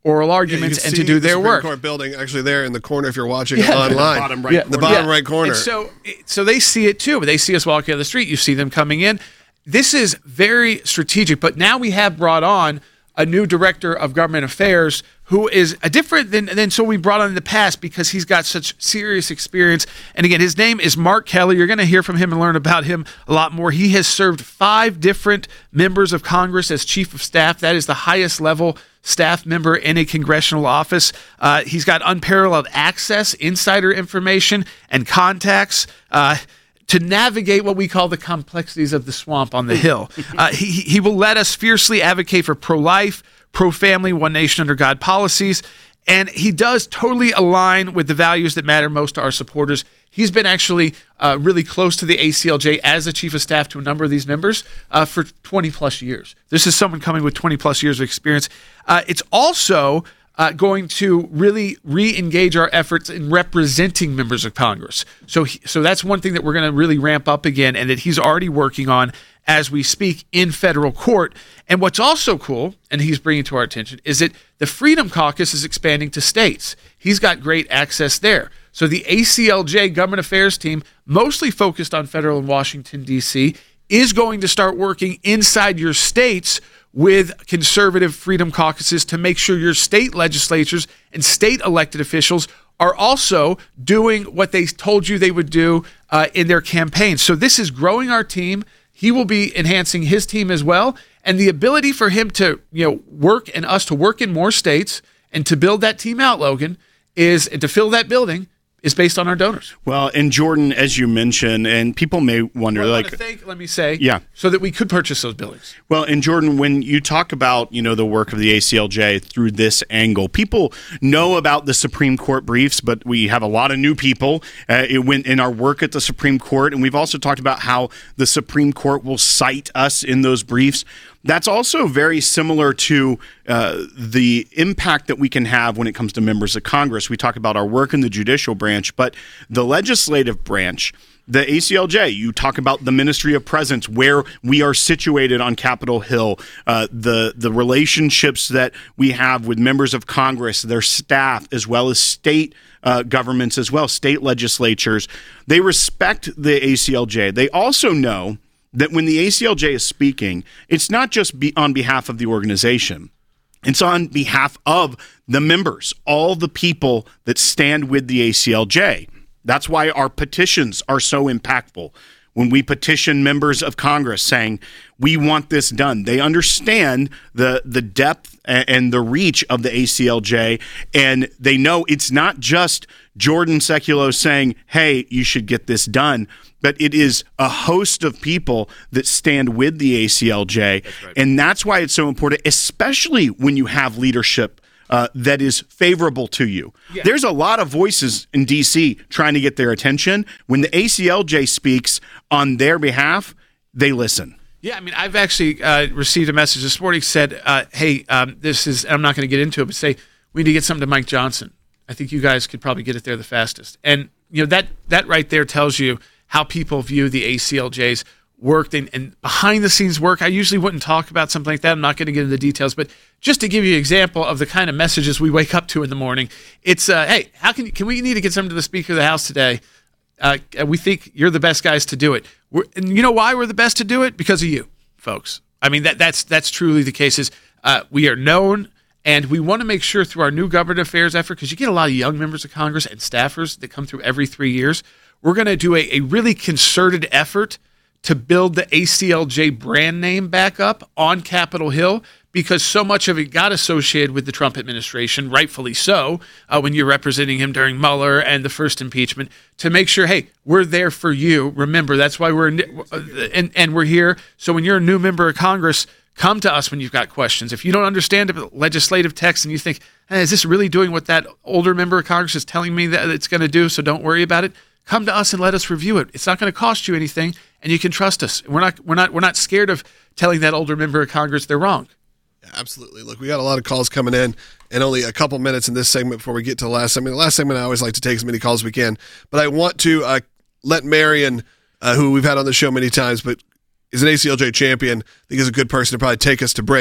oral Yeah, you arguments can and see to do the their Supreme work. Court building actually there in the corner if you're watching Yeah. it online. The bottom right Yeah. corner. The bottom Yeah. right corner. And so, so they see it too. They see us walking down the street. You see them coming in. This is very strategic. But now we have brought on a new director of government affairs who is a different than, than so we brought on in the past because he's got such serious experience. And again, his name is Mark Kelly. You're going to hear from him and learn about him a lot more. He has served five different members of Congress as chief of staff. That is the highest level staff member in a congressional office. Uh, he's got unparalleled access, insider information, and contacts. Uh, to navigate what we call the complexities of the swamp on the Hill. Uh, he, he will let us fiercely advocate for pro-life, pro-family, one nation under God policies, and he does totally align with the values that matter most to our supporters. He's been actually uh, really close to the A C L J as a chief of staff to a number of these members uh, for twenty plus years. This is someone coming with twenty plus years of experience. Uh, it's also Uh, going to really re-engage our efforts in representing members of Congress. So he, so that's one thing that we're going to really ramp up again and that he's already working on as we speak in federal court. And what's also cool, and he's bringing to our attention, is that the Freedom Caucus is expanding to states. He's got great access there. So the A C L J government affairs team, mostly focused on federal and Washington, D C, is going to start working inside your states with conservative freedom caucuses to make sure your state legislatures and state elected officials are also doing what they told you they would do uh, in their campaigns. So this is growing our team. He will be enhancing his team as well. And the ability for him to, you know, work and us to work in more states and to build that team out, Logan, is and to fill that building is based on our donors. Well, and Jordan, as you mentioned, and people may wonder, Well, I like, want to thank, let me say, yeah, so that we could purchase those buildings. Well, and Jordan, when you talk about, you know, the work of the A C L J through this angle, people know about the Supreme Court briefs, but we have a lot of new people uh, it went in our work at the Supreme Court, and we've also talked about how the Supreme Court will cite us in those briefs. That's also very similar to uh, the impact that we can have when it comes to members of Congress. We talk about our work in the judicial branch, but the legislative branch, the A C L J, you talk about the Ministry of Presence, where we are situated on Capitol Hill, uh, the, the relationships that we have with members of Congress, their staff, as well as state uh, governments as well, state legislatures. They respect the A C L J. They also know that when the A C L J is speaking, it's not just be on behalf of the organization. It's on behalf of the members, all the people that stand with the A C L J. That's why our petitions are so impactful. When we petition members of Congress saying, we want this done, they understand the, the depth and the reach of the A C L J, and they know it's not just Jordan Sekulow saying, hey, you should get this done, but it is a host of people that stand with the A C L J. That's right. And that's why it's so important, especially when you have leadership uh, that is favorable to you. Yeah. There's a lot of voices in D C trying to get their attention. When the A C L J speaks on their behalf, they listen. Yeah, I mean, I've actually uh, received a message this morning said, uh, hey, um, this is, I'm not going to get into it, but say, we need to get something to Mike Johnson. I think you guys could probably get it there the fastest. And, you know, that that right there tells you how people view the A C L J's work and, and behind-the-scenes work. I usually wouldn't talk about something like that. I'm not going to get into the details, but just to give you an example of the kind of messages we wake up to in the morning, it's, uh, hey, how can can we need to get something to the Speaker of the House today? Uh, we think you're the best guys to do it. We're, and you know why we're the best to do it? Because of you, folks. I mean, that that's that's truly the case. Is uh, we are known, and we want to make sure through our new government affairs effort, because you get a lot of young members of Congress and staffers that come through every three years, we're going to do a, a really concerted effort to build the A C L J brand name back up on Capitol Hill, because so much of it got associated with the Trump administration, rightfully so, uh, when you're representing him during Mueller and the first impeachment, to make sure, hey, we're there for you. Remember, that's why we're, and, and we're here. So when you're a new member of Congress, come to us when you've got questions. If you don't understand a legislative text and you think, hey, is this really doing what that older member of Congress is telling me that it's going to do, so don't worry about it, come to us and let us review it. It's not going to cost you anything, and you can trust us. We're not we're not we're not scared of telling that older member of Congress they're wrong. Yeah, absolutely. Look, we got a lot of calls coming in, and only a couple minutes in this segment before we get to the last segment. The last segment, I always like to take as many calls as we can, but I want to uh, let Marion, uh, who we've had on the show many times, but is an A C L J champion, I think is a good person to probably take us to break.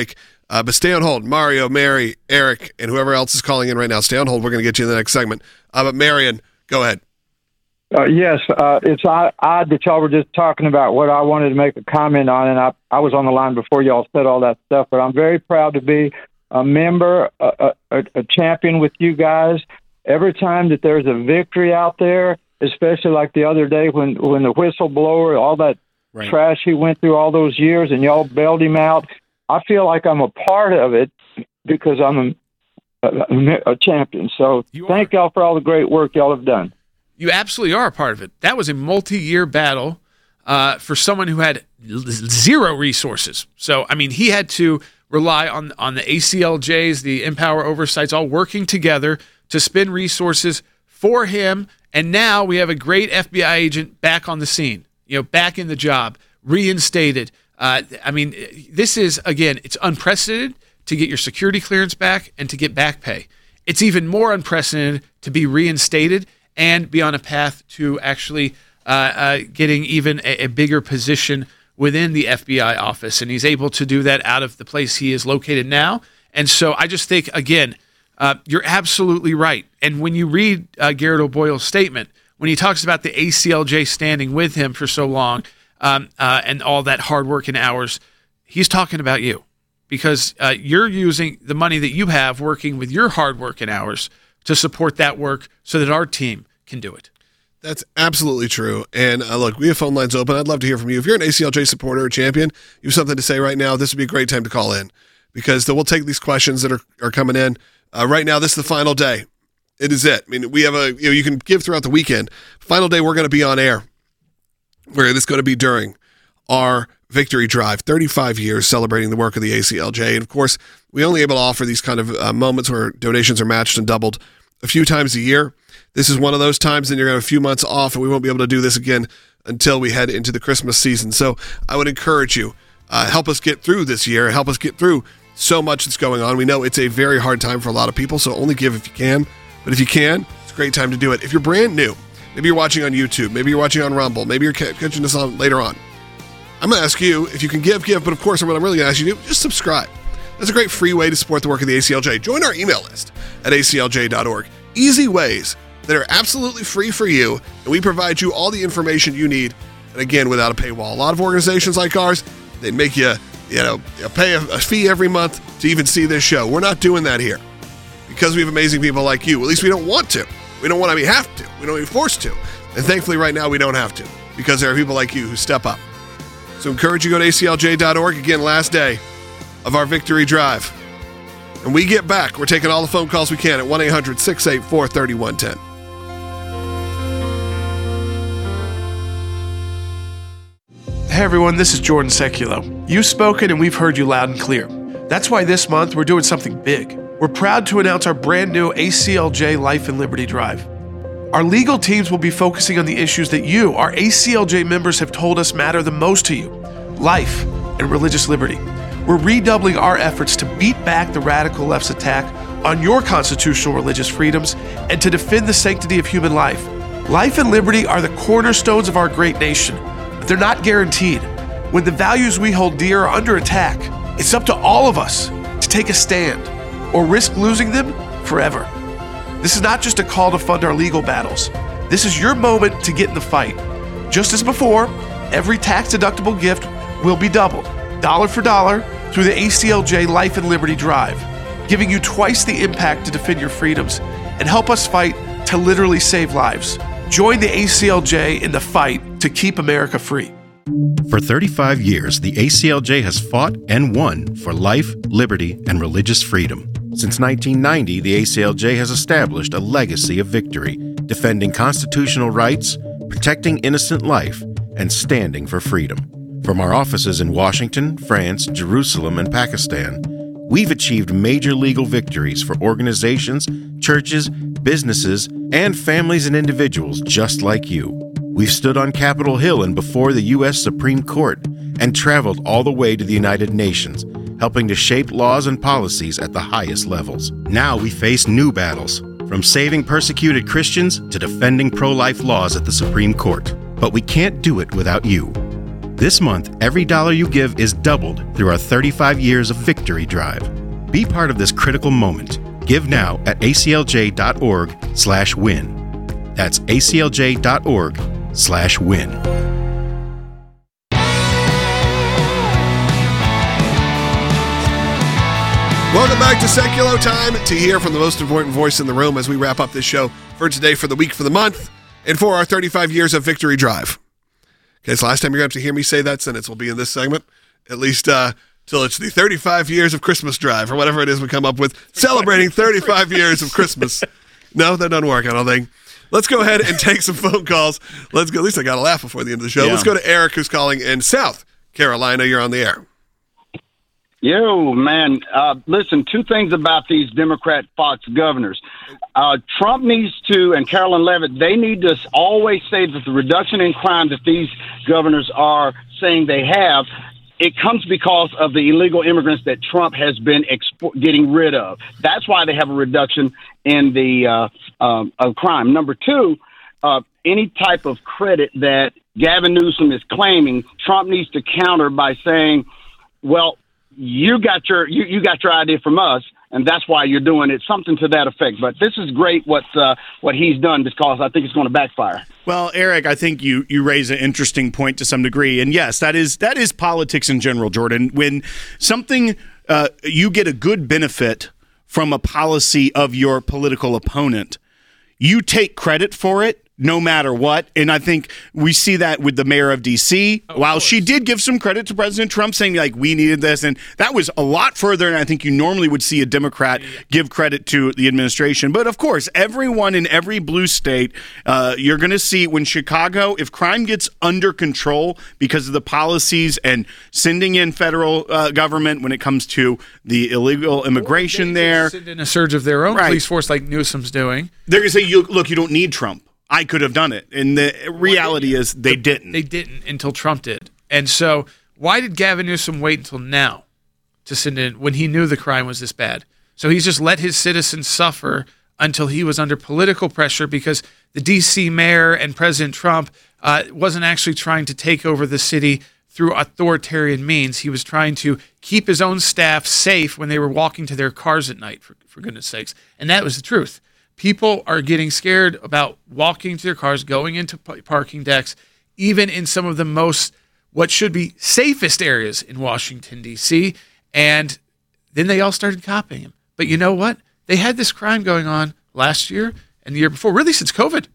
Uh, but stay on hold. Mario, Mary, Eric, and whoever else is calling in right now, stay on hold. We're going to get you in the next segment. Uh, but Marion, go ahead. Uh, yes, uh, it's odd, odd that y'all were just talking about what I wanted to make a comment on, and I, I was on the line before y'all said all that stuff, but I'm very proud to be a member, a, a, a champion with you guys. Every time that there's a victory out there, especially like the other day when, when the whistleblower, all that right. trash he went through all those years, and y'all bailed him out, I feel like I'm a part of it because I'm a, a, a champion. So you thank are. y'all for all the great work y'all have done. You absolutely are a part of it. That was a multi-year battle uh, for someone who had zero resources. So, I mean, he had to rely on, on the A C L Js, the Empower Oversights, all working together to spend resources for him. And now we have a great F B I agent back on the scene, you know, back in the job, reinstated. Uh, I mean, this is, again, it's unprecedented to get your security clearance back and to get back pay. It's even more unprecedented to be reinstated and be on a path to actually uh, uh, getting even a, a bigger position within the F B I office. And he's able to do that out of the place he is located now. And so I just think, again, uh, you're absolutely right. And when you read uh, Garrett O'Boyle's statement, when he talks about the A C L J standing with him for so long, Um, uh, and all that hard work and hours, he's talking about you because uh, you're using the money that you have working with your hard work and hours to support that work so that our team can do it. That's absolutely true. And uh, look, we have phone lines open. I'd love to hear from you. If you're an A C L J supporter or champion, you have something to say right now, this would be a great time to call in because we'll take these questions that are, are coming in. Uh, right now, this is the final day. It is it. I mean, we have a, you know, you can give throughout the weekend. Final day, we're going to be on air. Where this is going to be during our victory drive, thirty-five years celebrating the work of the A C L J. And of course, we only able to offer these kind of uh, moments where donations are matched and doubled a few times a year. This is one of those times, and you're going to have a few months off, and we won't be able to do this again until we head into the Christmas season. So I would encourage you, uh, help us get through this year, help us get through so much that's going on. We know it's a very hard time for a lot of people, so only give if you can. But if you can, it's a great time to do it. If you're brand new, maybe you're watching on YouTube. Maybe you're watching on Rumble. Maybe you're catching this on later on. I'm going to ask you, if you can give, give. But of course, what I'm really going to ask you to do, just subscribe. That's a great free way to support the work of the A C L J. Join our email list at A C L J dot org. Easy ways that are absolutely free for you, and we provide you all the information you need, and again, without a paywall. A lot of organizations like ours, they make you, you know, pay a, a fee every month to even see this show. We're not doing that here because we have amazing people like you. At least we don't want to. We don't want to be have to. We don't be forced to. And thankfully right now we don't have to because there are people like you who step up. So encourage you to go to A C L J dot org. Again, last day of our victory drive. And we get back. We're taking all the phone calls we can at one eight hundred six eight four three one one zero. Hey everyone, this is Jordan Seculo. You've spoken and we've heard you loud and clear. That's why this month we're doing something big. We're proud to announce our brand new A C L J Life and Liberty Drive. Our legal teams will be focusing on the issues that you, our A C L J members, have told us matter the most to you: life and religious liberty. We're redoubling our efforts to beat back the radical left's attack on your constitutional religious freedoms and to defend the sanctity of human life. Life and liberty are the cornerstones of our great nation, but they're not guaranteed. When the values we hold dear are under attack, it's up to all of us to take a stand or risk losing them forever. This is not just a call to fund our legal battles. This is your moment to get in the fight. Just as before, every tax-deductible gift will be doubled, dollar for dollar, through the A C L J Life and Liberty Drive, giving you twice the impact to defend your freedoms and help us fight to literally save lives. Join the A C L J in the fight to keep America free. For thirty-five years, the A C L J has fought and won for life, liberty, and religious freedom. Since nineteen ninety, the A C L J has established a legacy of victory, defending constitutional rights, protecting innocent life, and standing for freedom. From our offices in Washington, France, Jerusalem, and Pakistan, we've achieved major legal victories for organizations, churches, businesses, and families and individuals just like you. We've stood on Capitol Hill and before the U S Supreme Court and traveled all the way to the United Nations, helping to shape laws and policies at the highest levels. Now we face new battles, from saving persecuted Christians to defending pro-life laws at the Supreme Court. But we can't do it without you. This month, every dollar you give is doubled through our thirty-five years of Victory Drive. Be part of this critical moment. Give now at aclj.org slash win. That's aclj.org slash win. Welcome back to Seculo Time to hear from the most important voice in the room as we wrap up this show for today, for the week, for the month, and for our thirty-five years of Victory Drive. Okay, it's the last time you're going to have to hear me say that sentence will be in this segment, at least uh, till it's the thirty-five years of Christmas Drive, or whatever it is we come up with, celebrating thirty-five years of Christmas. No, that doesn't work, I don't think. Let's go ahead and take some phone calls. Let's go. At least I got a laugh before the end of the show. Yeah. Let's go to Eric, who's calling in South Carolina. You're on the air. Yo, man, uh, listen, two things about these Democrat Fox governors. Uh, Trump needs to, and Carolyn Levitt, they need to always say that the reduction in crime that these governors are saying they have, it comes because of the illegal immigrants that Trump has been expo- getting rid of. That's why they have a reduction in the uh, um, of crime. Number two, uh, any type of credit that Gavin Newsom is claiming, Trump needs to counter by saying, well, you got your you, you got your idea from us, and that's why you're doing it, something to that effect. But this is great what uh, what he's done, because I think it's going to backfire. Well, Eric, I think you you raise an interesting point to some degree, and yes, that is that is politics in general, Jordan. When something uh, you get a good benefit from a policy of your political opponent, you take credit for it no matter what. And I think we see that with the mayor of D C. Oh, While she did give some credit to President Trump, saying, like, we needed this, and that was a lot further than I think you normally would see a Democrat give credit to the administration. But, of course, everyone in every blue state, uh, you're going to see when Chicago, if crime gets under control because of the policies and sending in federal uh, government when it comes to the illegal immigration there. Send in a surge of their own Right. police force like Newsom's doing. They're going to say, you, look, you don't need Trump. I could have done it. And the reality is they didn't. They didn't until Trump did. And so why did Gavin Newsom wait until now to send in when he knew the crime was this bad? So he's just let his citizens suffer until he was under political pressure, because the D C mayor and President Trump uh, wasn't actually trying to take over the city through authoritarian means. He was trying to keep his own staff safe when they were walking to their cars at night, for, for goodness sakes. And that was the truth. People are getting scared about walking to their cars, going into p- parking decks, even in some of the most, what should be safest areas in Washington, D C. And then they all started copying him. But you know what? They had this crime going on last year and the year before, really since COVID.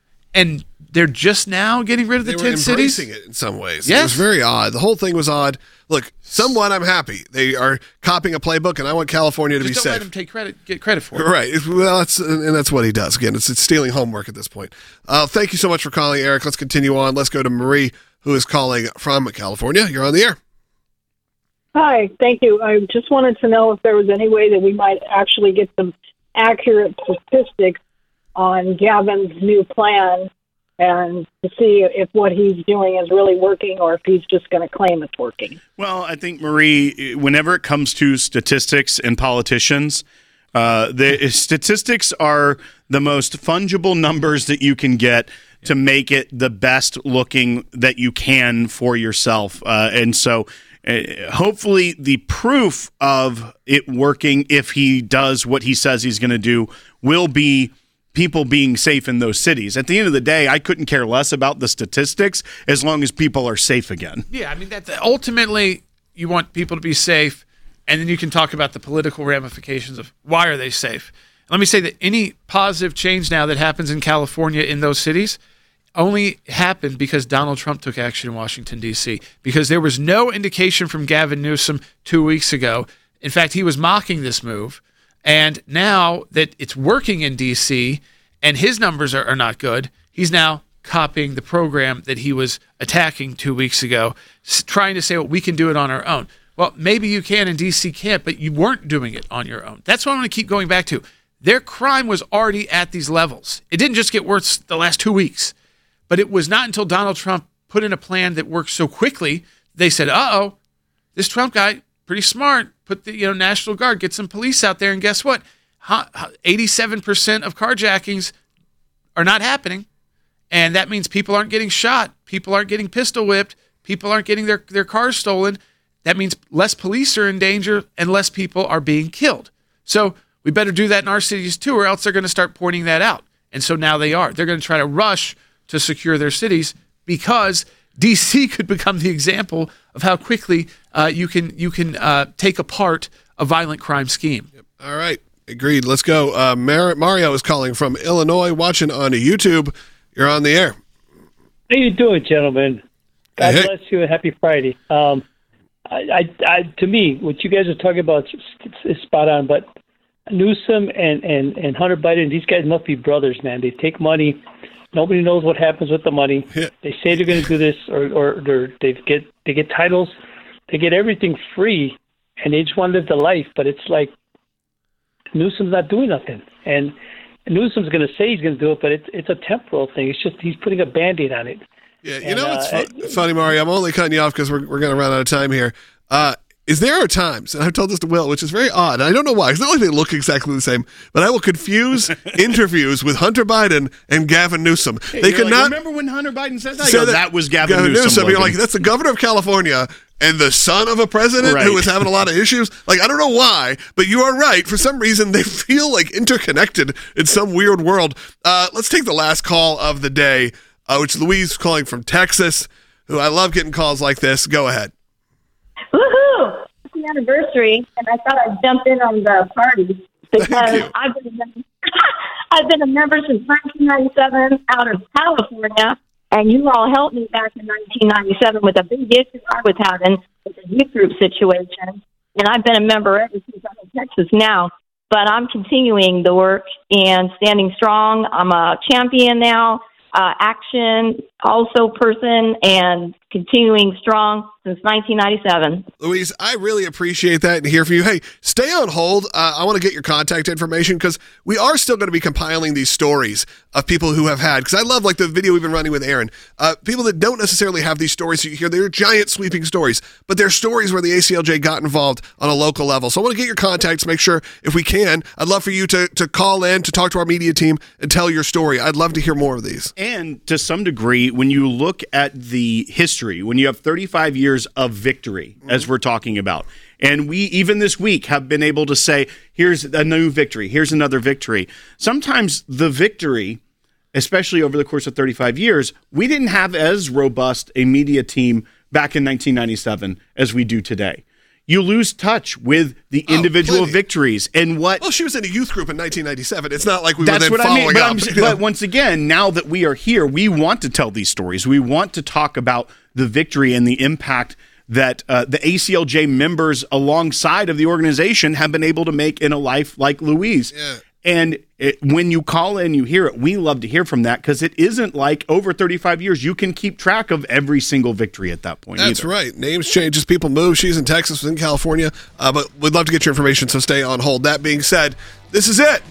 And they're just now getting rid of the They were ten cities. embracing it in some ways. Yes. It was very odd. The whole thing was odd. Look, somewhat I'm happy. They are copying a playbook, and I want California to Just be don't safe. let him take credit, get credit for it. Right. Well, that's and that's what he does. Again, it's, it's stealing homework at this point. Uh, thank you so much for calling, Eric. Let's continue on. Let's go to Marie, who is calling from California. You're on the air. Hi, thank you. I just wanted to know if there was any way that we might actually get some accurate statistics on Gavin's new plan, and to see if what he's doing is really working or if he's just going to claim it's working. Well, I think, Marie, whenever it comes to statistics and politicians, uh, the statistics are the most fungible numbers that you can get to make it the best looking that you can for yourself. Uh, and so uh, hopefully the proof of it working, if he does what he says he's going to do, will be people being safe in those cities. At the end of the day, I couldn't care less about the statistics as long as people are safe again. Yeah, I mean, that's ultimately you want people to be safe, and then you can talk about the political ramifications of why are they safe. Let me say that any positive change now that happens in California in those cities only happened because Donald Trump took action in Washington, D C, because there was no indication from Gavin Newsom two weeks ago. In fact, he was mocking this move. And now that it's working in D C and his numbers are, are not good, he's now copying the program that he was attacking two weeks ago, s- trying to say, well, we can do it on our own. Well, maybe you can and D C can't, but you weren't doing it on your own. That's what I'm going to keep going back to. Their crime was already at these levels. It didn't just get worse the last two weeks, but it was not until Donald Trump put in a plan that worked so quickly, they said, uh-oh, this Trump guy, pretty smart, put the you know National Guard, get some police out there, and guess what? eighty-seven percent of carjackings are not happening, and that means people aren't getting shot, people aren't getting pistol whipped, people aren't getting their, their cars stolen. That means less police are in danger and less people are being killed. So we better do that in our cities too, or else they're going to start pointing that out. And so now they are. They're going to try to rush to secure their cities because D C could become the example of how quickly uh, you can you can uh, take apart a violent crime scheme. Yep. All right. Agreed. Let's go. Uh, Mar- Mario is calling from Illinois, watching on YouTube. You're on the air. How you doing, gentlemen? God Hey, hey. bless you and happy Friday. Um, I, I, I, to me, what you guys are talking about is, is spot on. But Newsom and, and, and Hunter Biden, these guys must be brothers, man. They take money. Nobody knows what happens with the money. Yeah. They say they're going to do this, or, or they're, they get they get titles, they get everything free, and they just want to live the life. But it's like Newsom's not doing nothing, and Newsom's going to say he's going to do it, but it's it's a temporal thing. It's just he's putting a Band-Aid on it. Yeah, you And, know what's uh, fu- funny, Mario? I'm only cutting you off because we're, we're going to run out of time here. Uh, is there are times, and I've told this to Will, which is very odd, and I don't know why. It's not like they look exactly the same, but I will confuse interviews with Hunter Biden and Gavin Newsom. Hey, they you're could like, not remember when Hunter Biden said that? say I go, that was Gavin, Newsom. You're Logan. like, that's the governor of California and the son of a president Right. who is having a lot of issues. Like, I don't know why, but you are right. For some reason, they feel like interconnected in some weird world. Uh, let's take the last call of the day, uh, which Louise is calling from Texas, who I love getting calls like this. Go ahead. Woohoo! It's the anniversary, and I thought I'd jump in on the party because I've been a member, I've been a member since nineteen ninety-seven out of California, and you all helped me back in nineteen ninety-seven with a big issue I was having with the youth group situation, and I've been a member ever since I'm in Texas now. But I'm continuing the work and standing strong. I'm a champion now. Uh, action also person and continuing strong since nineteen ninety-seven. Louise, I really appreciate that and hear from you. Hey, stay on hold. Uh, I want to get your contact information because we are still going to be compiling these stories of people who have had, because I love like the video we've been running with Aaron, uh, people that don't necessarily have these stories that you hear. They're giant sweeping stories, but they're stories where the A C L J got involved on a local level. So I want to get your contacts, make sure if we can, I'd love for you to, to call in, to talk to our media team and tell your story. I'd love to hear more of these. And to some degree, when you look at the history, when you have thirty-five years of victory, mm-hmm. as we're talking about, and we, even this week, have been able to say, here's a new victory, here's another victory. Sometimes the victory, especially over the course of thirty-five years, we didn't have as robust a media team back in nineteen ninety-seven as we do today. You lose touch with the individual oh, victories and what. Well, she was in a youth group in nineteen ninety-seven. It's not like we that's were then what following I mean. But, up. I'm, You know? but once again, now that we are here, we want to tell these stories. We want to talk about the victory and the impact that uh, the A C L J members alongside of the organization have been able to make in a life like Louise. Yeah. And it, when you call in, you hear it. We love to hear from that because it isn't like over thirty-five years you can keep track of every single victory at that point. That's either. right. Names changes, people move. She's in Texas, in California, uh, but we'd love to get your information, so stay on hold. That being said, this is it.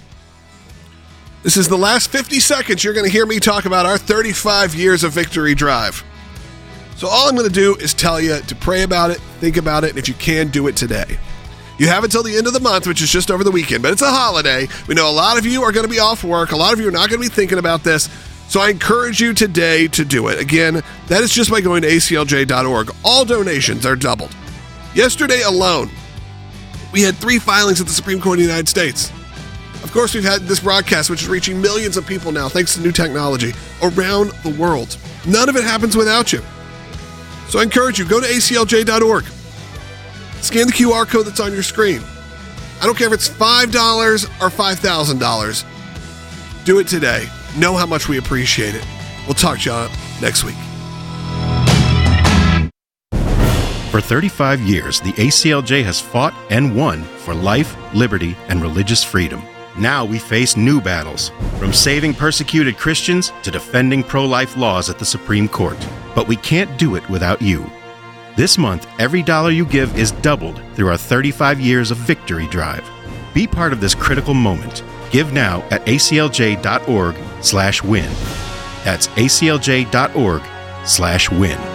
This is the last fifty seconds you're going to hear me talk about our thirty-five years of victory drive. So all I'm going to do is tell you to pray about it, think about it, and if you can, do it today. You have until the end of the month, which is just over the weekend, but it's a holiday. We know a lot of you are going to be off work. A lot of you are not going to be thinking about this. So I encourage you today to do it. Again, that is just by going to A C L J dot org. All donations are doubled. Yesterday alone, we had three filings at the Supreme Court of the United States. Of course, we've had this broadcast, which is reaching millions of people now, thanks to new technology, around the world. None of it happens without you. So I encourage you, go to A C L J dot org. Scan the Q R code that's on your screen. I don't care if it's five dollars or five thousand dollars. Do it today. Know how much we appreciate it. We'll talk to you next week. For thirty-five years, the A C L J has fought and won for life, liberty, and religious freedom. Now we face new battles, from saving persecuted Christians to defending pro-life laws at the Supreme Court. But we can't do it without you. This month, every dollar you give is doubled through our thirty-five years of victory drive. Be part of this critical moment. Give now at A C L J dot org slash win. That's A C L J dot org slash win.